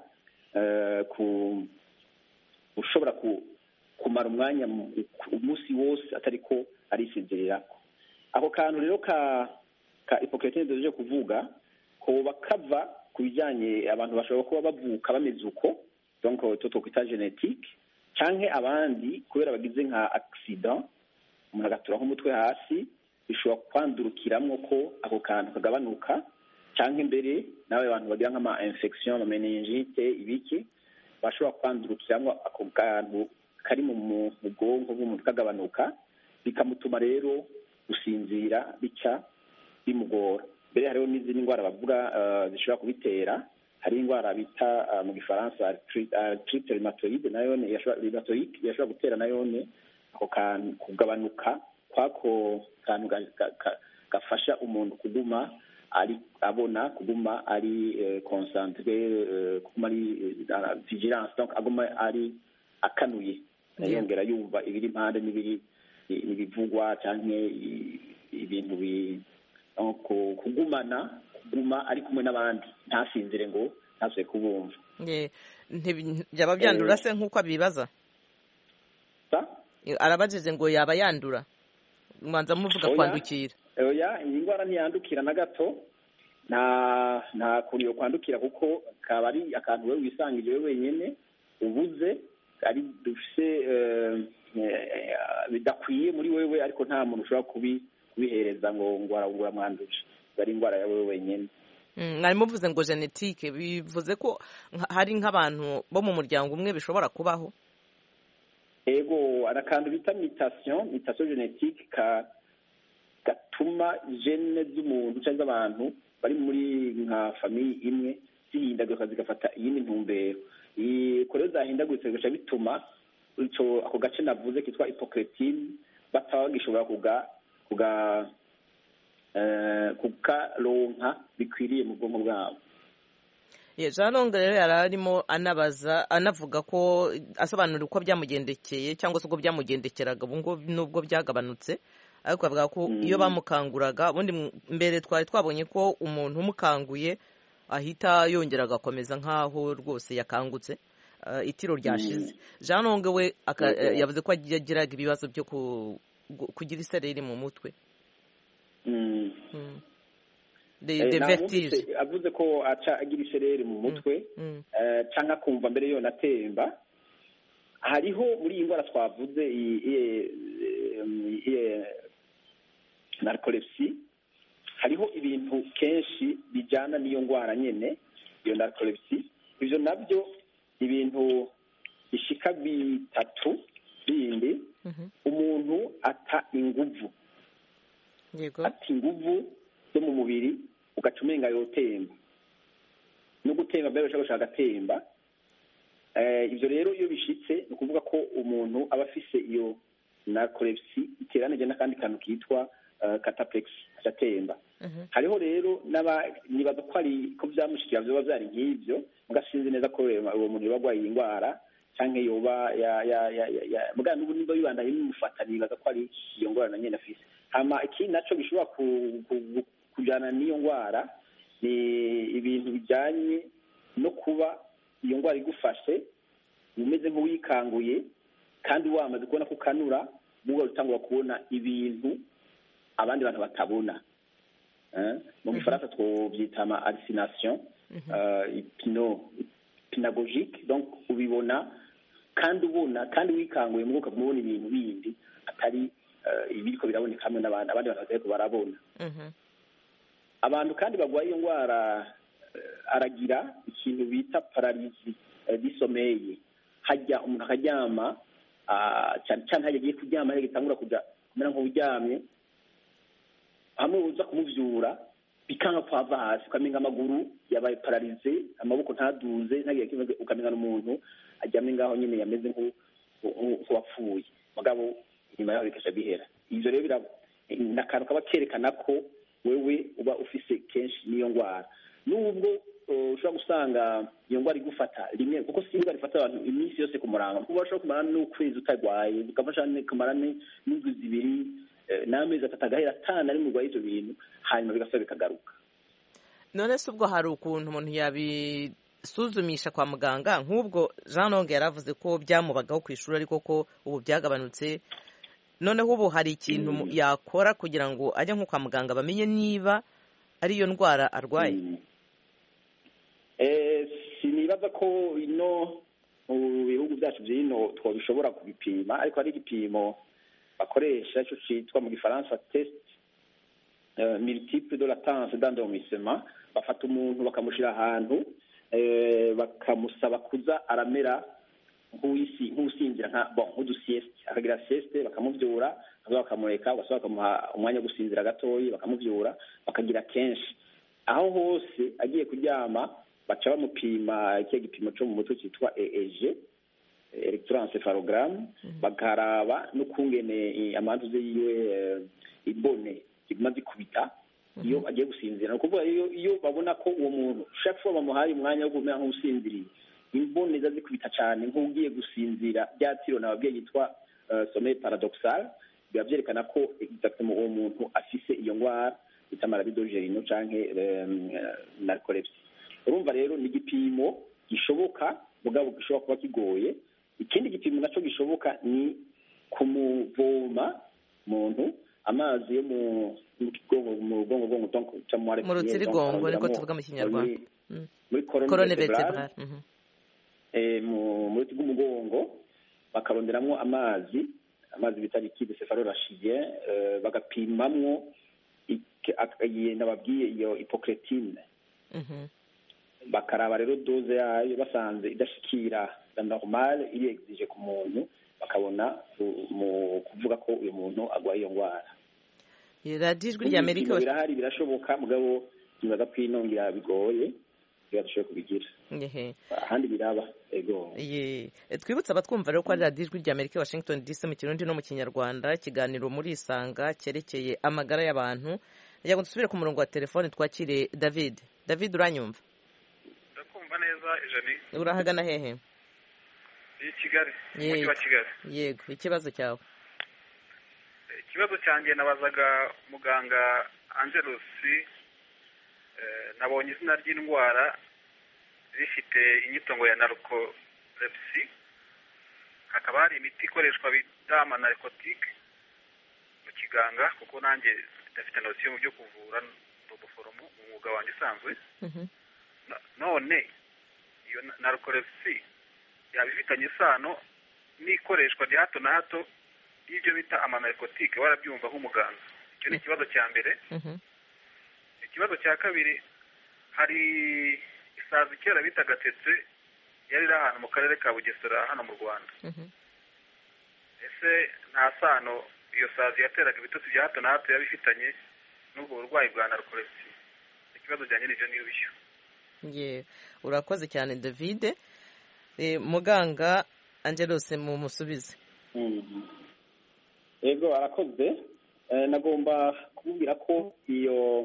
ushobora kumara umwanya umunsi wose atari ko arisinzirirako. Ako kantu rero ka hypocretine duhejeje kuvuga koba kava ku bijyanye, abantu bashobora kuba bavuka bameze uko, donc twokwita genetique, canke abandi kubera bagize nka accident, umuntu agatura nk'umutwe hasi, bishobora kwandurukiramwo ko ako kantu kagabanuka, canke mbere nawe abantu bagira nk'ama infection, ama meningite, ibiki, bashobora kwandurukiramwo ako kantu kari mu bwonko bw'umuntu kagabanuka, bikamutuma rero gusinzira bica bimugora. Mbere hariho n'izindi ndwara bavuga zishobora kubitera. Hari indwara bita mu gifaransa arthrite rheumatoide, nayo yashobora gutera nayo ako kantu kugabanuka kwako kantu gafasha umuntu kuguma ari abona, kuguma ari concentré, kuguma ari vigilance, donc aguma ari akanuye, yongera yumva ibiri impande n'ibivugwa cyangwa ibintu kuguma ari kumwe n'abandi, ntasinzire ngo ntasuye kubumva. Byaba byandura se nk'uko abibaza? Arabajije ngo yaba yandura, mwanza muvuga kwandukira? Oya, iyi ndwara ntiyandukira na gato, nta kuriyo kwandukira, kuko kaba ari akantu wewe wisangije wewe wenyine ubuze, ari dufise bidakwiye muri wewe, ariko nta muntu ushobora kubihereza ngo aramwanduje, ari indwara ya wewe wenyine. Mwari muvuze ngo genetique, bivuze ko hari nk'abantu bo mu muryango umwe bishobora kubaho? Ego, ari akantu bita mutation genetique gatuma gene z'umuntu cyangwa abantu bari muri nka famille imwe zihindagurika zigafata iyindi ntumbero. Ko rero zahindaguritse bigaca bituma ako gace navuze kitwa hypocretine bataba bagishobora kukaronka bikwiriye mu bwonko bwabo. Jean Longue rero yari arimo anavuga ko asobanura uko byamugendekeye cyangwa se uko byamugendekeraga ubu ngubu nubwo byagabanutse, ariko avuga ko iyo bamukanguraga, ubundi mbere twari twabonye ko umuntu umukanguye ahita yongera agakomeza nk'aho rwose yakangutse, itiro ryashize. Jean Longue we yavuze ko yagiraga ibibazo byo kugira isereri mu mutwe, de vertige. Avuze ko aca agira isereri mu mutwe cyangwa akumva mbere yo natemba. Hariho muri iyi ndwara twavuze narcolepsy, hariho ibintu kenshi bijyana n'iyo ndwara nyine, iyo narcolepsy. Ibyo nabyo ibintu bishika bitatu bindi. Umuntu ata inguvu, ata inguvu zo mu mubiri, ugaca umenga yotemba, no gutemba mbere ushaka agatemba, ibyo rero iyo bishitse ni ukuvuga ko umuntu aba afise iyo narcolepsy iteranije n'akandi kantu kitwa cataplex atemba. Hariho rero nibaza ko byamushikira byoba byari nk'ibyo mugasinzi neza ko uwo muntu yoba agwaye indwara cyangwa yoba muga n'ubu nimba bibandanye bimufata nibaza ko ari iyo ndwara nyine afise. Hama ikindi naco gishobora kujana n'iyo ndwara ni ibintu bijyanye no kuba iyo ndwara igufashe umeze nk'uwikanguye kandi wamaze kubona ko ukanura muga utangura kubona ibintu abandi bantu batabona. Mu gifaransa twobyita ama hallucination hypnagogique, donc ubibona kandi ubona kandi wikanguye muga ukamubona ibintu bindi atari ibiriko biraboneka hamwe n'abandi bantu batariko barabona. Abantu kandi bagwaye iyo ndwara aragira ikintu bita paralysie du sommeil, hajya umuntu akaryama cyane cyane hajya agiye kuryama gitangura kuja kumera nk'uryamye hamwe uza kumuvyura bikanga kwava hasi ukamenga amaguru yabaye paralyse, amaboko ntaduze ntagiye kivuga ukamenga n'umuntu ajyamye ngaho nyine yameze nk'uwapfuye mugabo nyuma yaho bikasha bihera. Ivyo rero nakantu kaba kerekana ko wewe uba ufise kenshi niyo ndwara, nubwo ushobora gusanga iyo ndwara igufata rimwe kuko si indwara ifata abantu iminsi yose ku murango, kuko bashobora kumara n'ukwezi utagwaye bikafasha kumara n'indwi zibiri n'amezi atatu agahera atanu ari murwaye ivyo bintu hanyuma bigasaba bikagaruka. None se ubwo hari ukuntu umuntu yabisuzumisha kwa muganga nk'ubwo Jean Longue yaravuze ko byamubagaho ku ishuri ariko ko ubu byagabanutse, noneho ubu hari ikintu yakora kugira ngo ajye nko kwa muganga bamenye niba ari iyo ndwara arwaye? Sinibaza ko ino mu bihugu byacu by'ino twabishobora kubipima, ariko hari igipimo bakoresha cyo cyitwa mu gifaransa test multiple de latence d'endormissement. Bafata umuntu bakamushira ahantu bakamusaba kuza aramera nk'usinzira nk'udusieste, akagira sieste bakamuvyura bakamureka basaba bakamuha umwanya wo gusinzira gatoyi bakamuvyura bakagira kenshi. Aho hose agiye kuryama baca bamupima ikihe gipimo cyo mu mutwe cyitwa EEG, electroencephalogram, bakaraba n'ukungene amantuze yiwe ibone ziguma zikubita iyo agiye gusinzira. Nukuvuga iyo babona ko uwo muntu chaque fois bamuhaye umwanya wo kumera nk'usinziriye imbone zikubita cyane nk'ugiye gusinzira byatiro nababwiye yitwa sommeil paradoxal, biba byerekana ko exactement uwo muntu afise iyo ndwara bita maladie d'Augerino canke narcolepsy. Urumva rero ni igipimo gishoboka mugabo gishobora kuba kigoye. Ikindi gipimo naco gishoboka ni kumuvoma muntu amazi yo mu bwongo donc mu rutsirigongo niko tuvuga mu Kinyarwanda, muri colonne vertébrale mu ruti rw'umugongo bakaronderamwo amazi bita liquide céphalorachidien, bagapimamwo nababwiye iyo hypocrétine, bakaraba rero doze yayo basanze idashikira la normale iri exige ku muntu bakabona mu kuvuga ko uyu muntu agwaye iyo ndwara. Ijwi rya Amerika birahari birashoboka mugabo nibaza ko inongira bigoye birashoboye kubigira ahandi biraba ego. Twibutsa abatwumva rero ko ari radiyo Ijwi rya Amerika Washington DC mu Kirundi no mu Kinyarwanda, ikiganiro muri Isanga cyerekeye amagara y'abantu. Reka ngo dusubire ku murongo wa telefone twakire David. David uranyumva? Ndakumva neza Ijani. Urahagana hehe? I Kigali, mu wa Kigali. Yego, ikibazo cyawe? Ikibazo cyanjye nabazaga muganga Angelus, nabonye izina ry'indwara rifite inyitongo ya narcolepsy, hakaba hari imiti ikoreshwa bita amanarcotique mu kiganga kuko nanjye ndafite nosiyo mu byo kuvura n'ubuforomo mu mwuga wanjye usanzwe. None iyo narcolepsy yaba ifitanye isano n'ikoreshwa rya hato na hato y'ibyo bita amanarcotique, warabyumva nk'umuganga? Icyo ni ikibazo cya mbere. Ikibazo cya kabiri, hari isazi kera bita gatetse yari iri ahantu mu karere ka Bugesera hano mu Rwanda. Ese nta sano iyo sazi yateraga ibitotsi bya hato na hato yaba ifitanye n'ubwo burwayi bwa narcolepsy? Ikibazo cyanjye n'ibyo n'ibyo. Urakoze cyane David. muganga Angelos mumusubize. Yego arakoze. Nagomba kubwira ko iyo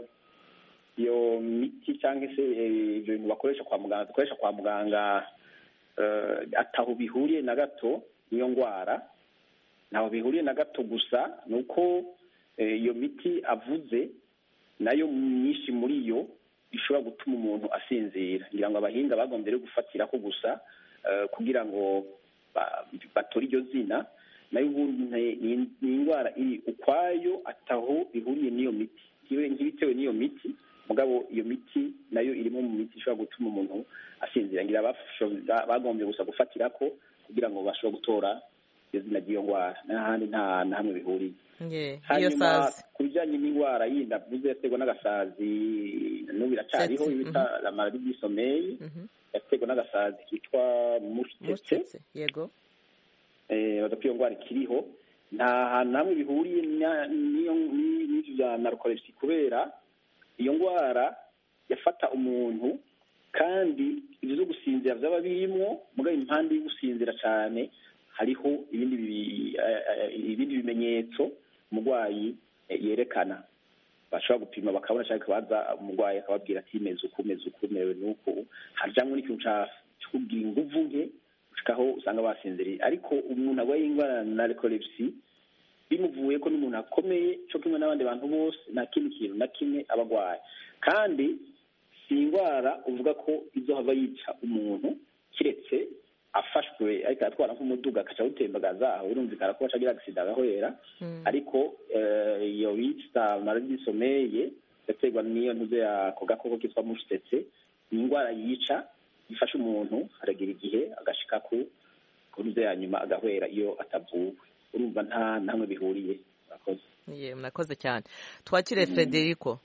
miti cyangwa se ibyo bintu bakoresha kwa muganga ataho bihuriye na gato niyo ndwara, ntaho bihuriye na gato, gusa ni uko iyo miti avuze nayo myinshi muri yo ishobora gutuma umuntu asinzira. ngira ngo abahinga bagombye rero gufatira ko gusa kugira ngo batore iryo zina, nayo ubundi ni indwara iri ukwayo ataho bihuriye n'iyo miti, ntibitewe n'iyo miti, mugabo iyo miti nayo irimo mu miti ishobora gutuma umuntu asinzira. ngira bagombye gusa gufatira ko kugira ngo bashobore gutora iyo zina ry'iyo ndwara, n'ahandi nta hamwe bihuriye. Hanyuma ku bijyanye n'indwara yindi avuze yaterwa n'agasazi, n'ubu iracariho bita la maladie du sommeil, yaterwa n'agasazi kitwa mushtetse. Yego. Badapfa iyo ndwara ikiriho, nta hantu hamwe bihuriye n'ibyo bya narcolepsy, kubera iyo ndwara yafata umuntu kandi ibyo zo gusinzira byaba birimo, mugabo impande yo gusinzira cyane hariho ibindi bimenyetso umurwayi yerekana, bashobora gupima bakabona, cyangwa baza umurwayi akababwira ati meze uku merewe n'uku, hajyamo n'ikintu cyo kugira inguvu nke aho usanga basinziriye. ariko umuntu arwaye indwara ya narcolepsy bimuvuye ko n'umuntu akomeye cyo kimwe n'abandi bantu bose, nta kindi kintu na kimwe aba arwaye. kandi si indwara uvuga ko izohava yica umuntu kiretse afashwe ariko atwara nk'umuduga akaca awutembagaza, aho birumvikana ko acagira agisida agahwera. ariko iyo bita maladie du sommeil yaterwa n'iyo ntuze ako gakoko kitwa mushtetse, ni indwara yica, ifasha umuntu aragira igihe agashika ku ntuze ya nyuma agahwera iyo atavuwe. urumva nta hamwe bihuriye. murakoze cyane. Twakire Federico,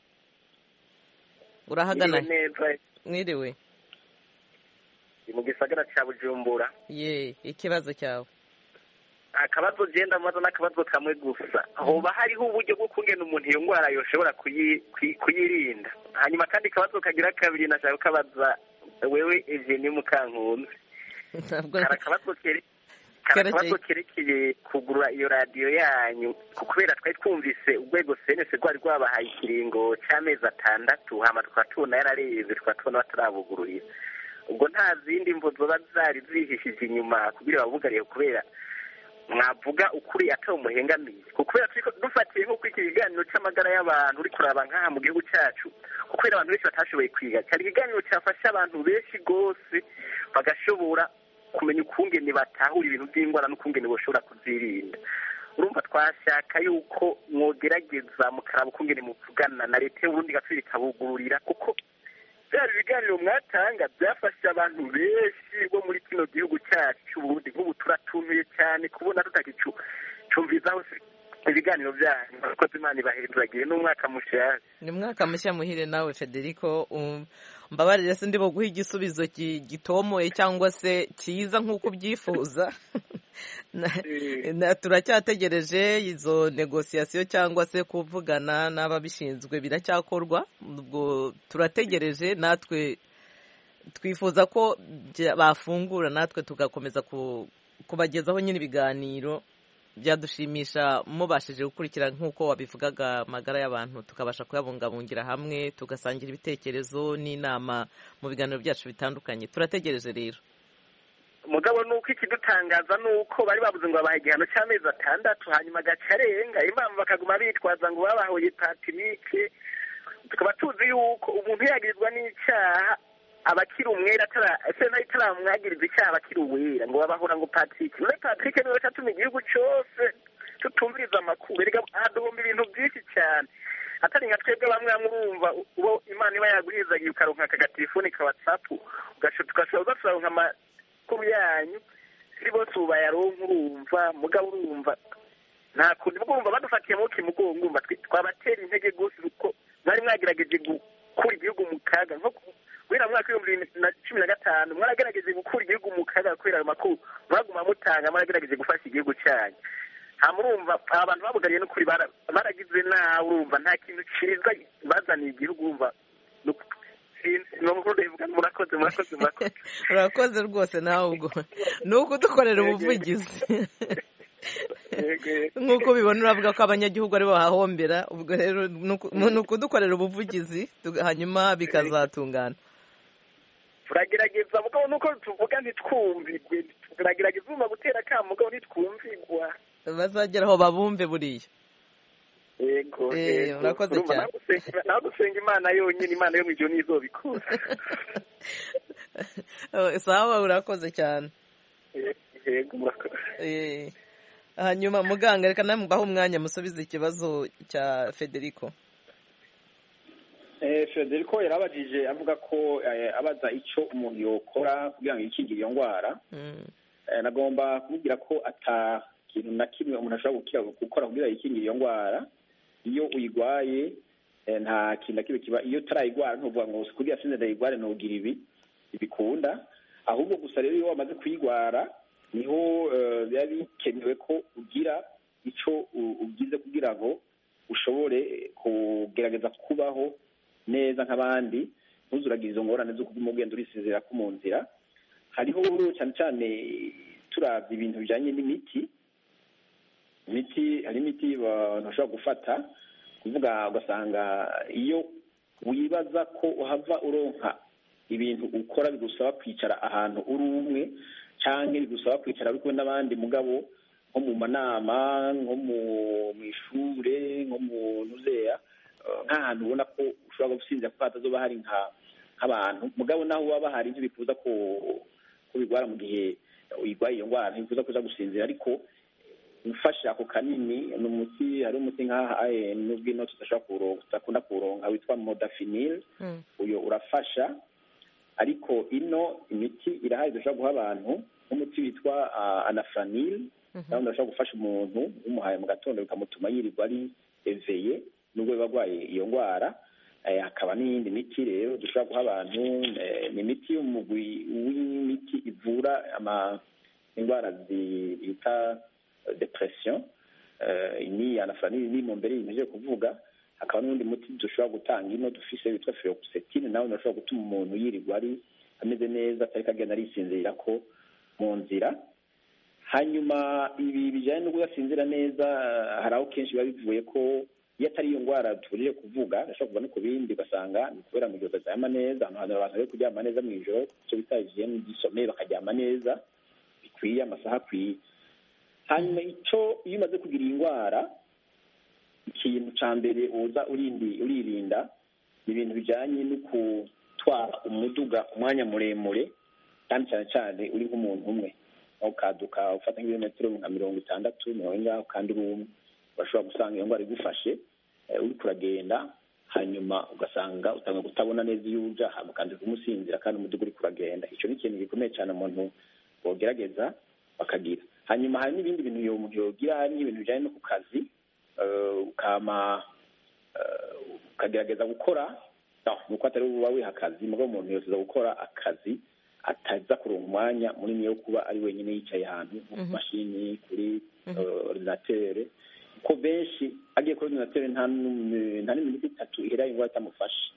urahagana mwiriwe? mu gisagara cya Bujumbura. Ikibazo cyawe? Akabazo genda amaze n'akabazo kamwe gusa, hoba hariho uburyo bwo kungena umuntu iyo ndwara yoshobora kuyirinda? hanyuma kandi akabazo kagira kabiri nashaka kubaza wewe Eugenie Mukankunzi, akabazo kerekeye kugura iyo radiyo yanyu, kubera twari twumvise urwego CNC rwari rwabahaye ikiringo cy'amezi 6, hama twatubona yarareze, twatubona batarabugururira. ubwo nta zindi mvo zoba zari zihishije inyuma kugira babugariye, kubera mwavuga ukuri atari umuhengamiye, kubera dufatiye nko kw'iki kiganiro cy'amagara y'abantu uri kuraba nk'aha mu gihugu cyacu, kubera abantu benshi batashoboye kwiga, cyari ikiganiro cyafasha abantu benshi rwose bagashobora kumenya ukungene batahura ibintu by'indwara n'ukungene bashobora kuzirinda. urumva twashaka yuko mwogerageza mukaraba ukungene muvugana na leta y'Uburundi igasubira ikabugururira, kuko byari ibiganiro mwatanga byafasha abantu benshi bo muri kino gihugu cyacu Burundi. nk'ubu turatumiye cyane kubona tutagicumbirizaho ibiganiro byanyu. murakoze, Imana ibahinduragiye, n'umwaka mushya. ni umwaka mushya muhire nawe Federico. mbabarire se ndi buguhe igisubizo gitomoye cyangwa se cyiza nk'uko ubyifuza. turacyategereje izo negosiyasiyo cyangwa se kuvugana n'ababishinzwe, biracyakorwa. ubwo turategereje, natwe twifuza ko bafungura, natwe tugakomeza kubagezaho nyine ibiganiro. byadushimisha mubashije gukurikira nk'uko wabivugaga amagara y'abantu, tukabasha kuyabungabungira hamwe, tugasangira ibitekerezo n'inama mu biganiro byacu bitandukanye. turategereje rero. mugabo nuko ikidutangaza nuko bari bavuze ngo babaha igihano cy'amezi 6, hanyuma gacarenga impamvu bakaguma bitwaza ngo babahoye Patrick. tukaba tuzi yuko umuntu yagirizwa n'icyaha abakiri umwera ataramwagiriza icyaha abakiri uwera, ngo babahora ngo Patrick niwe cyatuma igihugu cyose tutumviriza amakuru. rega haduhumba ibintu byinshi cyane, atari nka twebwe bamwe urumva uwo Imana iba yaguhizagiye ukaronka akagatelefoni ka WhatsApp ugashobora kuronka amakuru yanyu, si bose ubu bayaronka. urumva mugabo urumva nta kundi bwumva badufatiye mu kimugongo, urumva twabatera intege rwose kuko mwari mwagerageje gukura igihugu mu kaga. nko guhera mu mwaka w'2015 mwaragerageje gukura igihugu mu kaga kubera ayo makuru mwaguma mutanga, mwaragerageje gufasha igihugu cyanyu. murumva abantu babugariye n'ukuri baragize nawe. urumva nta kintu cyiza bazaniye igihugu. urumva urakoze rwose nawe ubwo ni ukudukorera ubuvugizi nk'uko ubibona uravuga ko abanyagihugu aribo bahahombera ubwo rero ni ukudukorera ubuvugizi hanyuma bikazatungana. turagerageza mugabo nuko tuvuga ntitwumvigwe, turagerageza ubuma gutera akamu mugabo ntitwumvigwa, bazagera aho babumve buriya. yego urakoze cyane. nawe gusenga imana yonyine, imana yo mu ijuru ntizobikura. sawa urakoze cyane. yego murakoze. hanyuma muganga reka nawe mubahe umwanya musubize ikibazo cya Federico. Federico yarabajije avuga ko abaza icyo umuntu yokora kugira ngo yikingire iyo ndwara. nagomba kumubwira ko ata kintu na kimwe umuntu ashobora gukora kugira yikingire iyo ndwara. iyo uyigwaye nta kintu na kimwe kiba, iyo utarayigwara ntuvuga ngo kugira sinze ndayigware ntugira ibi bikunda, ahubwo gusa rero iyo wamaze kuyigwara niho biba bikenewe ko ugira icyo ugize kugira ngo ushobore kugerageza kubaho neza nk'abandi, ntuzuragire izo ngorane zo kuguma ugenda urisezera ko mu nzira. hariho cyane cyane turavye ibintu bijanye n'imiti, hari imiti abantu bashobora gufata kuvuga ugasanga iyo wibaza ko uhava uronka ibintu ukora bigusaba kwicara ahantu uri umwe canke bigusaba kwicara uri kumwe n'abandi mugabo nko mu manama, nko mu ishure, nko mu nuzeya, nk'ahantu ubona ko ushobora gusinzira ko hatazoba hari nk'abantu mugabo naho baba bahari ntibikuza ko bigwara mu gihe uyigwaye iyo ndwara, ntibikuza kuza gusinzira. ariko ufasha ako kanini ni umuti, hari umuti nk'aha nubwo ino tudakunda kuronka witwa modafinil, uyo urafasha. ariko ino imiti irahari dushobora guha abantu, nk'umuti witwa anafranil nawe ndashobora gufasha umuntu umuhaye mu gatondo bikamutuma yirirwa ari eveye nubwo biba arwaye iyo ndwara. hakaba n'iyindi miti rero dushobora guha abantu, ni imiti y'umugwi w'imiti ivura indwara bita depression, ni anafranil ni mu mbere yimeje kuvuga. hakaba n'undi muti dushobora gutanga ino dufise witwa fluoxetine, nawe ndashobora gutuma umuntu yirirwa ari ameze neza atari kagenda arisinzira ko mu nzira. hanyuma ibi bijyanye no kudasinzira neza, hari aho kenshi biba bivuye ko iyo atari iyo ndwara tubujije kuvuga, ndashobora kuva no ku bindi ugasanga ni kubera mu gihe utaryama neza, ahantu abantu bari kuryama neza mu ijoro, icyo bita hygiene du sommeil, bakaryama neza bikwiye, amasaha akwiye. hanyuma iyo umaze kugira iyi ndwara, ikintu cya mbere uza uririnda ni ibintu bijyanye no gutwara umuduga umwanya muremure, kandi cyane cyane uri nk'umuntu umwe, aho ukaduka ufata nk'ibirometero nka 60 ngaho kandi uri umwe, urashobora gusanga iyo ndwara igufashe uri kuragenda, hanyuma ugasanga utanga kutabona neza iyo uja, kandi kumusinzira kandi umuduga uri kuragenda. icyo ni ikintu gikomeye cyane umuntu wogerageza bakagira. hanyuma hari n'ibindi bintu umuntu yogira, hari n'ibintu bijyanye no ku kazi, ukagerageza gukora nuko atari uba wiha akazi, mugabo umuntu yose gukora akazi ataza kuronka umwanya munini wo kuba ari wenyine yicaye ahantu ku mashini, kuri ordinateur, ko benshi agiye kuri ordinateur nta n'iminota 3 ihera ingwara itamufashe.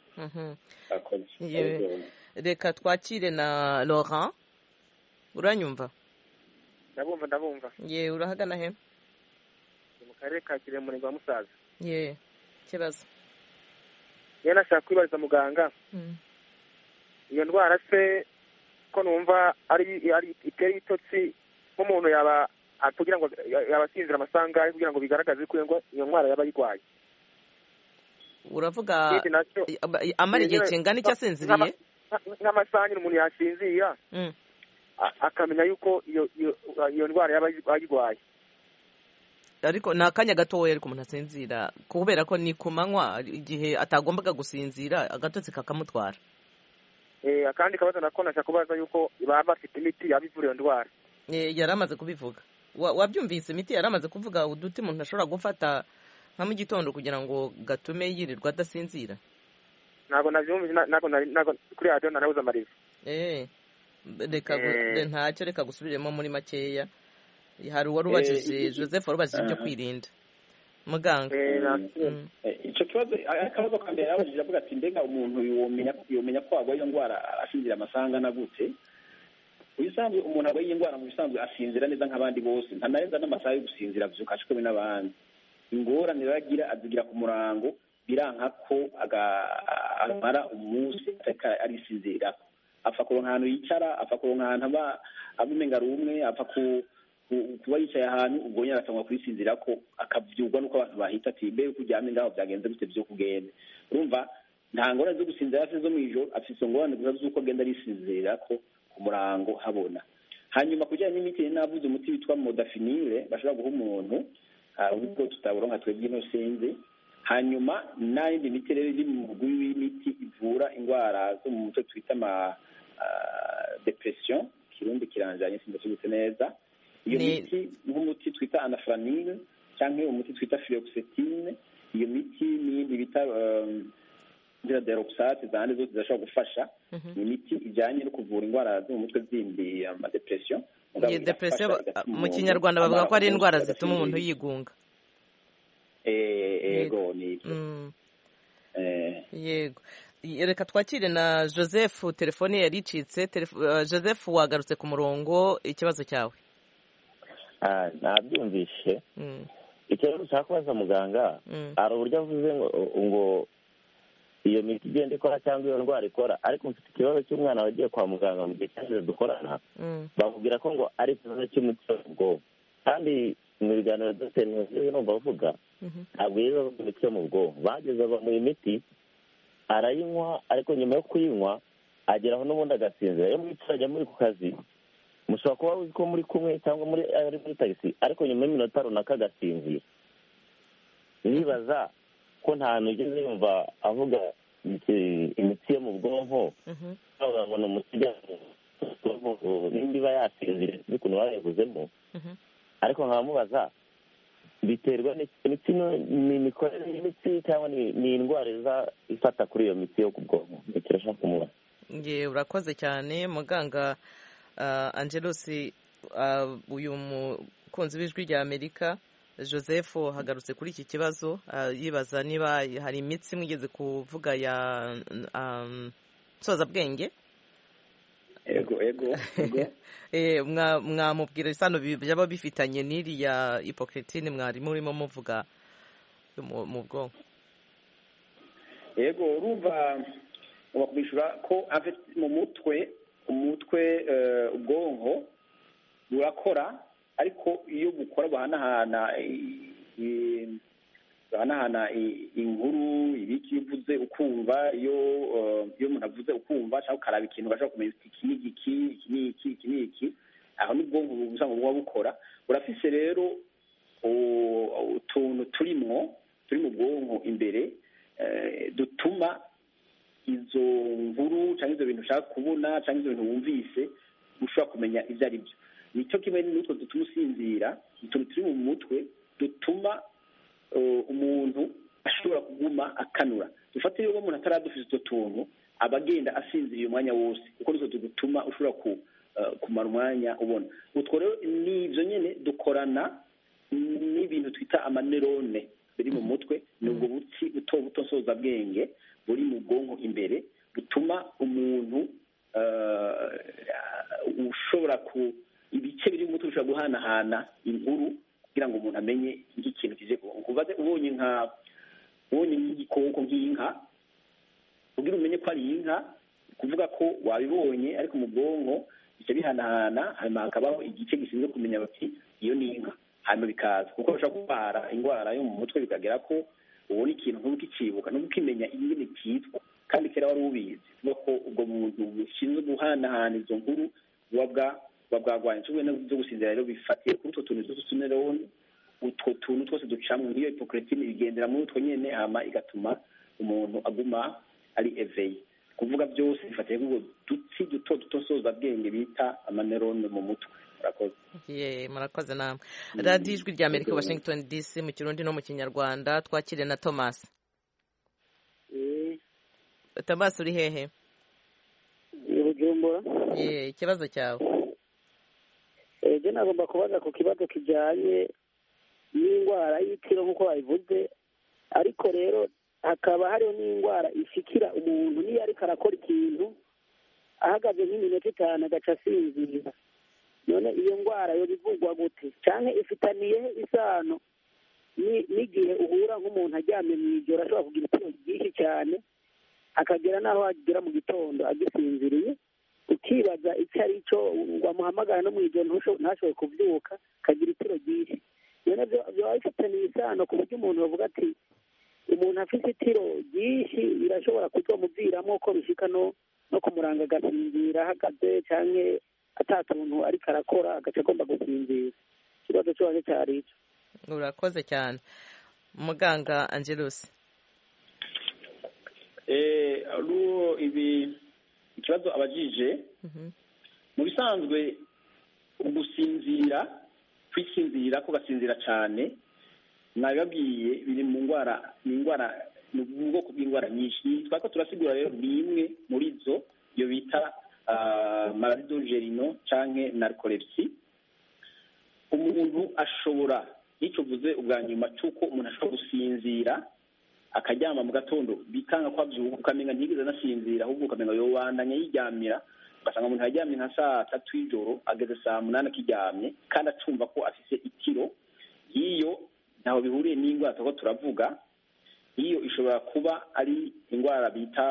reka twakire na Laurent. uranyumva? ndabumva. urahagana he? mu karere ka Kirehe, umurenge wa Musaza. kibazo nashaka kwibariza muganga, iyo ndwara se ko numva ari itera ibitotsi, nk'umuntu yaba kugira ngo yabasinzira amasangahe kugira ngo bigaragaze ko iyo ndwara yaba ayirwaye? uravuga amara igihe kingana icyo asinziriye? nk'amasaha nyine umuntu yasinzira akamenya yuko iyo ndwara yaba ayirwaye. ariko ni akanya gatoya ariko umuntu asinzira, kubera ko ni ku manywa, igihe atagombaga gusinzira agatotsi kakamutwara. akandi kabazo nako nashaka kubaza yuko baba bafite imiti yabivura iyo ndwara. yari amaze kubivuga. wabyumvise imiti yari amaze kuvuga, uduti umuntu ashobora gufata nka mu gitondo kugira ngo gatume yirirwa adasinzira. ntabwo nabyumvise, ntabwo kuri radiyo narabuze amariza. ntacyo, reka gusubiremo muri makeya. hari uwari ubajije Joseph, wari ubajije ibyo kwirinda. muganga. Icyo kibazo akabazo ka mbere yabajije avuga ati mbega umuntu yomenya ko arwaye iyo ndwara asinzira amasaha angana gute. Ubisanzwe umuntu arwaye iyi ndwara mu bisanzwe asinzira neza nk'abandi bose, ntanarenza n'amasaha yo gusinzira avyuka ashikwe n'abandi. Ingorane agira azigira ku murango, biranka ko amara umunsi arisinzira, apfa kuronka ahantu yicara, apfa kuronka ahantu aba umenga ari umwe, apfa kuba yicaye ahantu ubwo nyine aratangwa kwisinzira ko akavyurwa nuko abantu bahita ati mbe uko uryamye ngaho byagenze gute byo kugenda. Urumva nta ngorane zo gusinzira afite zo mw'ijoro, afite ingorane gusa z'uko agenda arisinzira ko ku murango habona. Hanyuma kujyanye n'imiti navuze umuti witwa modafinile bashobora guha umuntu ubwo tutaburonka twebwe ino sinzi. Hanyuma n'indi miti rero iri mu mugwi w'imiti ivura indwara zo mu mutwe twita depression, kirundi kiranjanye sindasubitse neza. Iyo miti nk'umuti twita anafranil cyangwa umuti twita fluoxetine, iyo miti n'iyindi bita deroxate zandi zose zishobora gufasha. Ni imiti ijyanye no kuvura indwara zo mu mutwe zindi depression. Iyi depression mu kinyarwanda bavuga ko ari indwara zituma umuntu yigunga. Yego ni yego. Reka twakire na Joseph, telefone yari icitse. Joseph, wagarutse ku murongo, ikibazo cyawe. Nabyumvishe. Ikibazo ushaka kubaza muganga, hari uburyo avuze ngo iyo miti igenda ikora cyangwa iyo ndwara ikora, ariko mfite ikibazo cy'umwana wagiye kwa muganga mu gihe cyashize dukorana, bamubwira ko ngo ari ikibazo cy'umuti w'ubwonko, kandi mu biganiro dr ntibavuze numva bavuga ntabwo yiza imiti yo mu bwonko. Bageze bamuha imiti arayinywa, ariko nyuma yo kuyinywa ageraho n'ubundi agasinzira. iyo mwicaranye muri ku kazi mushobora kuba uzi ko muri kumwe cyangwa ari muri tagisi, ariko nyuma y'iminota runaka agasinzira. nibaza ko nta hantu ugeze yumva avuga imitsi yo mu bwonko, babona umuti nimba iba yasinzira n'ukuntu bayivuzemo, ariko nkamubaza biterwa n'imitsi, ni imikorere y'imitsi cyangwa ni indwara iza ifata kuri iyo mitsi yo ku bwonko. Kirashaka kumubaza. Urakoze cyane muganga Angelos. Uyu mukunzi w'ijwi rya Amerika Joseph hagarutse kuri iki kibazo, yibaza niba hari imitsi mwigeze kuvuga ya nsozabwenge. Ego. Mwamubwira isano byaba bifitanye n'iriya hypocretine mwari murimo muvuga mu bwonko. Ego, urumva bakubishura ko mu mutwe ubwonko burakora, ariko iyo bukora buhanahana inkuru, ibiki uvuze ukumva, iyo umuntu avuze ukumva cyangwa ukaraba ikintu ugashobora kumenya iki ni iki, aho n'ubwonko busanga buba bukora. Burafise rero utuntu turi mu bwonko imbere dutuma izo nkuru cyangwa ibyo bintu ushaka kubona cyangwa ibyo bintu wumvise ushobora kumenya ibyo ari byo. Nicyo kimwe n'utwo dutuma usinzira, utuntu turi mu mutwe dutuma umuntu ashobora kuguma akanura. Dufate rero umuntu ataradufise utwo tuntu aba agenda asinziriye umwanya wose, kuko nitwo tugutuma ushobora kumara umwanya ubona. Utwo rero n'ibyo nyine dukorana n'ibintu twita amanerone biri mu mutwe. Ni ubwo butsi buto nsozabwenge buri mu bwonko imbere butuma umuntu ushobora ibice biri mu mutwe bishobora guhanahana inkuru kugira ngo umuntu amenye nk'ikintu kije kubaze. ubonye nk'igikoko nk'inka, kugira umenye ko ari inka, kuvuga ko wabibonye, ariko mu bwonko bice bihanahana, hanyuma hakabaho igice gishinzwe kumenya bati iyo ni inka, hanyuma bikaza. Kuko bashobora kurwara indwara yo mu mutwe bikagera ko ubona ikintu ntukikibuka n'ukimenya ingene cyitwa, kandi kera wari ubizi. Kuvuga ko ubwo muntu bushinzwe guhanahana izo nkuru buba bwagwanye cyo byo gusinzira rero bifatiye kuri utwo tuntu tw'utunerone. Utwo tuntu twose ducamwe nk'iyo hypocretine bigendera muri utwo nyene, hama igatuma umuntu aguma ari éveillé. Kuvuga byose bifatiye kuri dutsi duto nsozabwenge bita amanerone mu mutwe. Murakoze namwe. Radio Ijwi rya Amerika, Washington DC, mu Kirundi no mu Kinyarwanda. Twakire na Thomas. Thomas, uri hehe? Bujumbura. Ikibazo cyawe. Je nagomba kubaza ku kibazo kijyanye n'indwara y'itiro nk'uko babivuze, ariko rero hakaba hariho n'indwara ishikira umuntu niyo ariko arakora ikintu ahagaze nk'iminota 5 agaca asinzira. None iyo ndwara yo bivugwa gute? Canke ifitaniye isano n'igihe uhura nk'umuntu aryamye mw'ijoro ashobora kugira itiro ryinshi cyane akagera n'aho agera mu gitondo agisinziriye, ukibaza icyo ari cyo, ngo amuhamagara no mw'ijoro ntashobore kubyuka akagira itiro ryinshi. None byaba bifitaniye isano ku buryo umuntu bavuga ati umuntu afite itiro ryinshi birashobora kuzomuviramo ko bishika no kumuranga agasinzira ahagaze canke atatuntu ariko arakora agaca agomba gusinzira. Ikibazo cyose cyari ico. Urakoze cyane muganga Angelus. Ikibazo abajije mu bisanzwe ugusinzira, kwisinzira ko gasinzira cyane nabibabwiye biri mu ndwara, ni ubwoko bw'indwara nyinshi. Twako turasigura rero ni imwe muri zo, iyo bita maladie du gerino canke narcolepsie. Umuntu ashobora, icyo uvuze ubwa nyuma cy'uko umuntu ashobora gusinzira akaryama mu gatondo bikanga ko abyuka ukamenya ntigeze anasinzira, ahubwo ukamenya yobandanya yiryamira, ugasanga umuntu yaryamye nka saa 3 y'ijoro ageze saa 8 akiryamye kandi acumva ko afise itiro. Iyo ntaho bihuriye n'indwara turiko turavuga. Iyo ishobora kuba ari indwara bita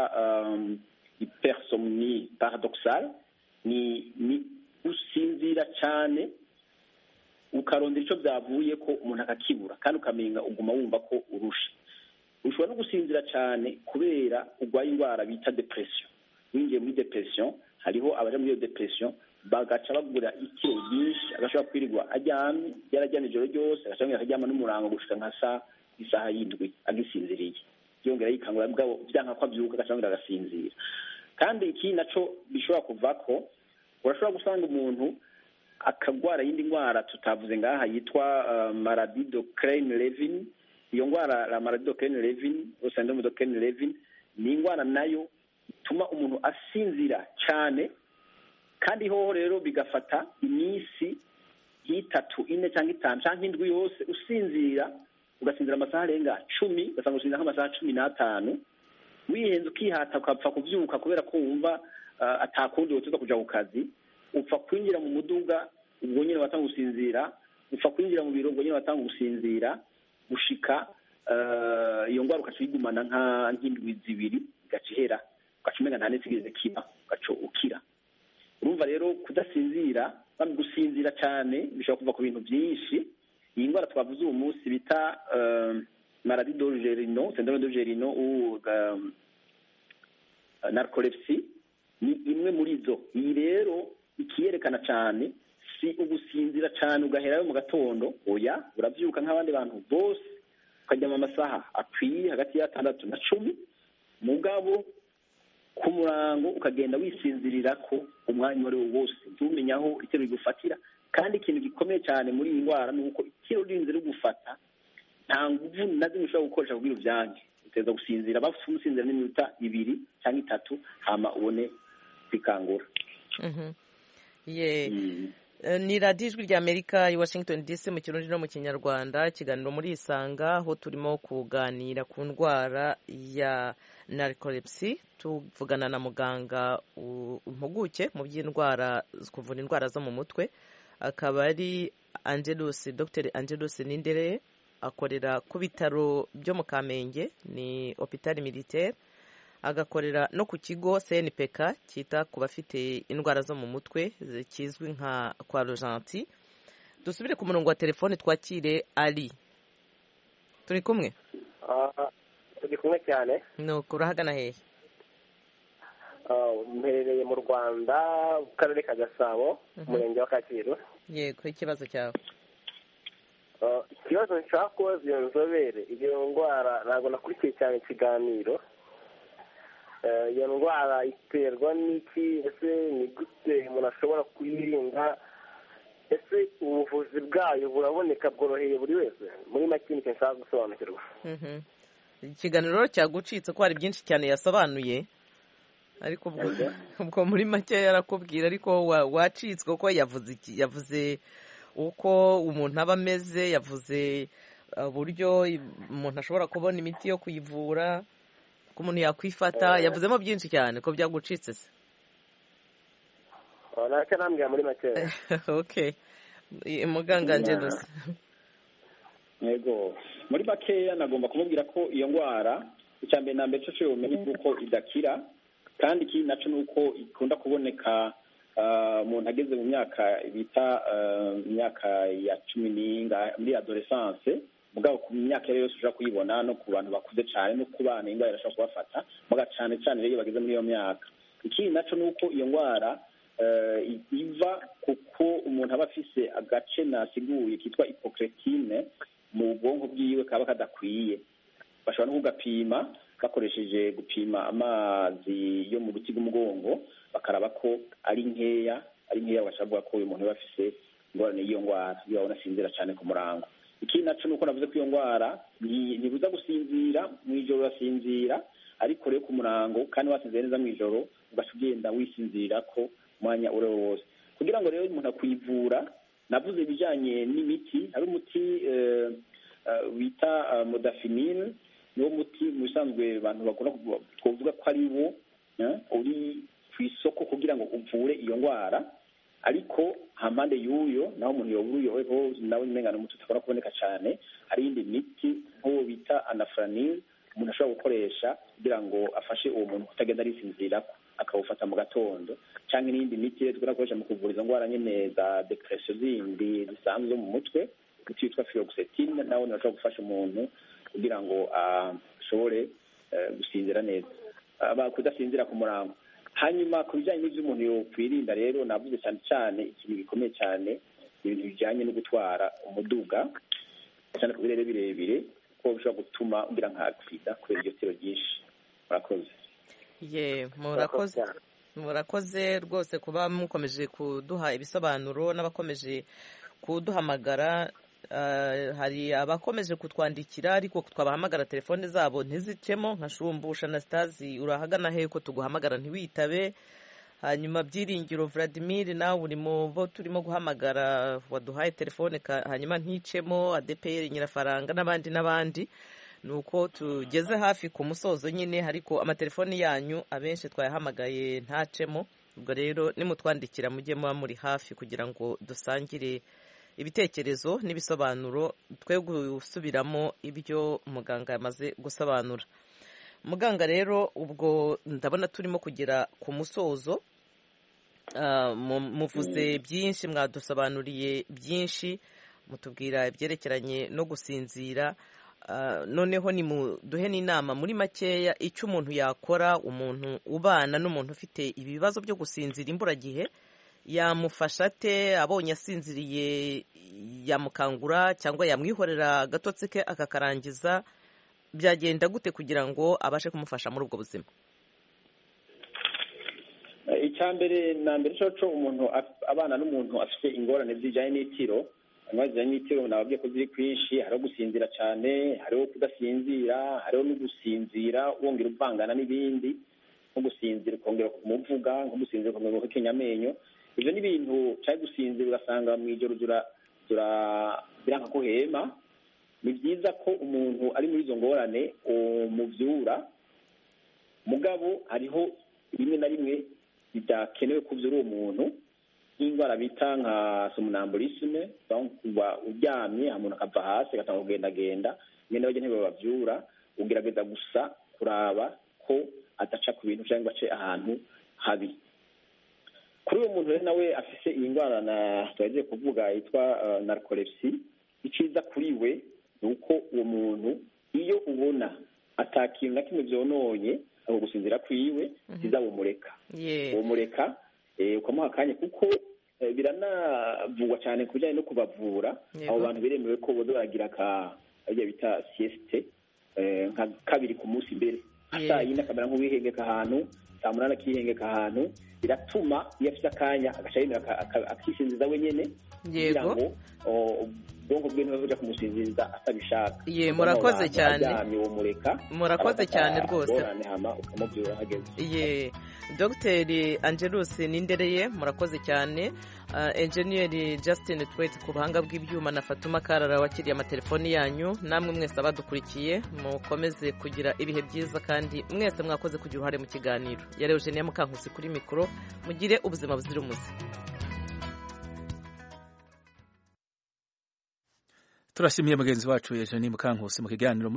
hypersomnie paradoxale, ni gusinzira cyane ukarondera icyo byavuye ko umuntu akakibura kandi ukamenga uguma wumva ko urusha. Ushobora no gusinzira cyane kubera urwaye indwara bita depression. Winjiye muri depression, hariho abaje muri iyo depression bagaca bagura itiro ryinshi, agashobora kwirirwa aryamye, yararyamye ijoro ryose, agashobora akaryama n'umurango gushika nka isaha 7 agisinziriye, yongera yikangura bwabo byanka ko abyuka agashobora agasinzira. Kandi iki naco bishobora kuvako, urashobora gusanga umuntu akagwara yindi ndwara tutavuze ngaha yitwa maladie de Klein-Levin. Iyo ndwara la maladie de Klein-Levin, syndrome de Klein-Levin, ni indwara nayo ituma umuntu asinzira cyane, kandi hoho rero bigafata iminsi 3, 4 cyangwa 5 cyangwa 7 yose usinzira, ugasinzira amasaha arenga 10, ugasanga usinzira nk'amasaha 15. Wihenze ukihata ukapfa kuvyuka kubera ko wumva atakundi wotuza kuja ku kazi, upfa kwinjira mu muduga ubwo nyine watanga gusinzira, upfa kwinjira mu biro ubwo nyine watanga gusinzira, gushika iyo ndwara ukacigumana nk'indwi 2 gacihera, ugacumenga nta nitsigeze kiba, gaco ukira. Urumva rero kudasinzira, bamwe gusinzira cyane bishobora kuva ku bintu byinshi. Iyi ndwara twavuze uwo munsi bita maladie du gerino, syndrome du gerino ou narcolepsie, ni imwe muri zo. Iyi rero ikiyerekana cyane si ugusinzira cyane ugaherayo mu gatondo, oya, urabyuka nk'abandi bantu bose ukaryama amasaha akwiye hagati ya 6 na 10, mugabo ku murango ukagenda wisinzirira ko umwanya wari wose ntumenya aho itero rigufatira. Kandi ikintu gikomeye cyane muri iyi ndwara ni uko itero rinze rigufata nta nguvu na zimwe ushobora gukoresha kugira uvyange. Uteza gusinzira, bafite umusinzira n'iminota 2 cyangwa 3 hama ubone kwikangura. Ni radiyo ijwi rya Amerika i Washington DC mu Kirundi no mu Kinyarwanda. Ikiganiro muri Isanga, aho turimo kuganira ku ndwara ya narcolepsie, tuvugana na muganga impuguke mu by'indwara, kuvura indwara zo mu mutwe, akaba ari Dr Angelus Nindereye. Akorera ku bitaro byo mu Kamenge, ni hôpital militaire, agakorera no ku kigo CNPK cyita ku bafite indwara zo mu mutwe kizwi nka kwa Rojanti. Dusubire ku murongo wa telefone twakire Ali. Turi kumwe? Turi kumwe cyane. Nuko urahagana hehe? Mperereye mu Rwanda, mu karere ka Gasabo, umurenge wa Kacyiru. Yego, ikibazo cyawe? Ikibazo nshaka kubaza iyo nzobere, iyo ndwara ntabwo nakurikiye cyane ikiganiro. Iyo ndwara iterwa n'iki? Ese ni gute umuntu ashobora kuyirinda? Ese ubuvuzi bwayo buraboneka bworoheye buri wese? Muri make nicyo nshaka gusobanukirwa. Ikiganiro cyagucitse ko hari byinshi cyane yasobanuye, ariko ubwo muri make yarakubwira, ariko wacitswe ko yavuze uko umuntu aba ameze, yavuze uburyo umuntu ashobora kubona imiti yo kuyivura, ko umuntu yakwifata, yavuzemo byinshi cyane. Ko byagucitse se? ntacyo nambwira muri make. Okay, muganga Angelos. Yego, muri makeya nagomba kumubwira ko iyo ndwara icya mbere na mbere cyo umenye yuko idakira, kandi ikindi nacyo ni uko ikunda kuboneka umuntu ageze mu myaka bita imyaka ya 10 muri adolescence, mugabo ku myaka yose ushobora kuyibona no ku bantu bakuze cyane no ku bana indwara irashobora kubafata, muga cyane cyane rero bageze muri iyo myaka. Ikindi nacyo ni uko iyo ndwara iva kuko umuntu aba afise agace nasiguye kitwa hypocretine mu bwonko bwiwe kaba kadakwiye. Bashobora no kugapima bakoresheje gupima amazi yo mu ruti rw'umugongo, bakaraba ko ari nkeya bashobora ko uyu muntu aba afise ingorane y'iyo ndwara, iyo babona asinzira cyane ku murango. Ikindi naco nuko navuze ko iyo ndwara ntibuza gusinzira, mw'ijoro urasinzira, ariko rero ku murango kandi wasinzira neza mw'ijoro ugaca ugenda wisinzirira ko umwanya uri wose. Kugira ngo rero umuntu akuyivura, navuze ibijyanye n'imiti. Hari umuti wita modafinil, niwo muti mu bisanzwe abantu bakunda twovuga ko ari wo uri ku isoko kugira ngo uvure iyo ndwara, ariko hampande y'uyo naho umuntu yobura uyo nawe nyine umuti utakora kuboneka cyane, hari iyindi miti nk'uwo bita anafranil umuntu ashobora gukoresha kugira ngo afashe uwo muntu kutagenda arisinzira akawufata mu gatondo, cyangwa n'iyindi miti rero tugomba gukoresha mu kuvura izo ndwara nyine za depression zindi zisanzwe zo mu mutwe, umuti witwa fluoxetine nawe urashobora gufasha umuntu kugira ngo ashobore gusinzira neza, kudasinzira ku murango. Hanyuma ku bijyanye n'ibyo umuntu yokwirinda rero, navuze cyane cyane ikintu gikomeye cyane ibintu bijyanye no gutwara umuduga cyane ku birere birebire, ko bishobora gutuma ugira nka accident kubera iryo tiro ryinshi. Murakoze. Murakoze rwose kuba mukomeje kuduha ibisobanuro n'abakomeje kuduhamagara. Hari abakomeje kutwandikira ariko twabahamagara telefone zabo ntizicemo, nka Shumbusha Anastasi urahagana he ko tuguhamagara ntiwitabe. Hanyuma Byiringiro Vladimir nawe uri mu bo turimo guhamagara waduhaye telefone hanyuma nticemo, ADPR Nyirafaranga n'abandi. Nuko tugeze hafi ku musozo nyine, ariko amatelefoni yanyu abenshi twayahamagaye ntacemo. Ubwo rero nimutwandikira mujye muba muri hafi kugira ngo dusangire ibitekerezo n'ibisobanuro, twe gusubiramo ibyo muganga yamaze gusobanura. Muganga rero ubwo ndabona turimo kugera ku musozo, muvuze byinshi, mwadusobanuriye byinshi, mutubwira ibyerekeranye no gusinzira. Noneho ni muduhe n'inama muri makeya icyo umuntu yakora, umuntu ubana n'umuntu ufite ibibazo byo gusinzira imburagihe yamufasha ate? Abonye asinziriye yamukangura cyangwa yamwihorera agatotsi ke akakarangiza? Byagenda gute kugira ngo abashe kumufasha muri ubwo buzima? Icyambere na mbere cyo umuntu abana n'umuntu afite ingorane zijyanye n'itiro, zijyanye n'itiro nababwiye ko ziri kwinshi. Hariho gusinzira cyane, hariho kudasinzira, hariho no gusinzira wongera uvangana n'ibindi, nko gusinzira ukongera kumuvuga, nko gusinzira ukongera guhekenya amenyo. Ibyo ni ibintu cyari gusinzira ugasanga mu ijoro biranka ko hema. Ni byiza ko umuntu ari muri izo ngorane umuvyura, mugabo hariho rimwe na rimwe bidakenewe kuvyura uwo muntu, nk'indwara bita nka somnambulisme, kuba uryamye umuntu akava hasi agatanga kugendagenda, nyine bajya ntibabavyura, ugerageza gusa kuraba ko adaca ku bintu cyangwa ace ahantu habi. Kuri uwo muntu rero nawe afise iyi ndwara twagiye kuvuga yitwa narcolepsy, iciza kuri we ni uko uwo muntu iyo ubona atakintu na kimwe vyononye aho gusinzira kwiwe bizabumureka, umureka ukamuha akanya, kuko biranavugwa cyane ku bijyanye no kubavura. Abo bantu biremewe ko boza baragira ibyo bita sieste nka kabiri ku munsi mbere, saa yine akamera nk'uwihengeka ahantu, saa munani akihengeka ahantu, biratuma iyo afite akanya agaca yemera akisinziza wenyine kugira ngo ubwonko bwe ntibuja kumusinziriza atabishaka. Murakoze cyane, murakoze cyane rwose, ukamubyura hageze. Dr Angelus Nindereye murakoze cyane. Engineer Justin Twete ku buhanga bw'ibyuma na Fatuma Karara wakiriye amatelefoni yanyu. Namwe mwese abadukurikiye mukomeze kugira ibihe byiza kandi mwese mwakoze kugira uruhare mu kiganiro. Yari Eugenia Mukankusi kuri mikoro, mugire ubuzima buzira umuze. Turashimiye mugenzi wacu Eugenie Mukankusi mu kiganiro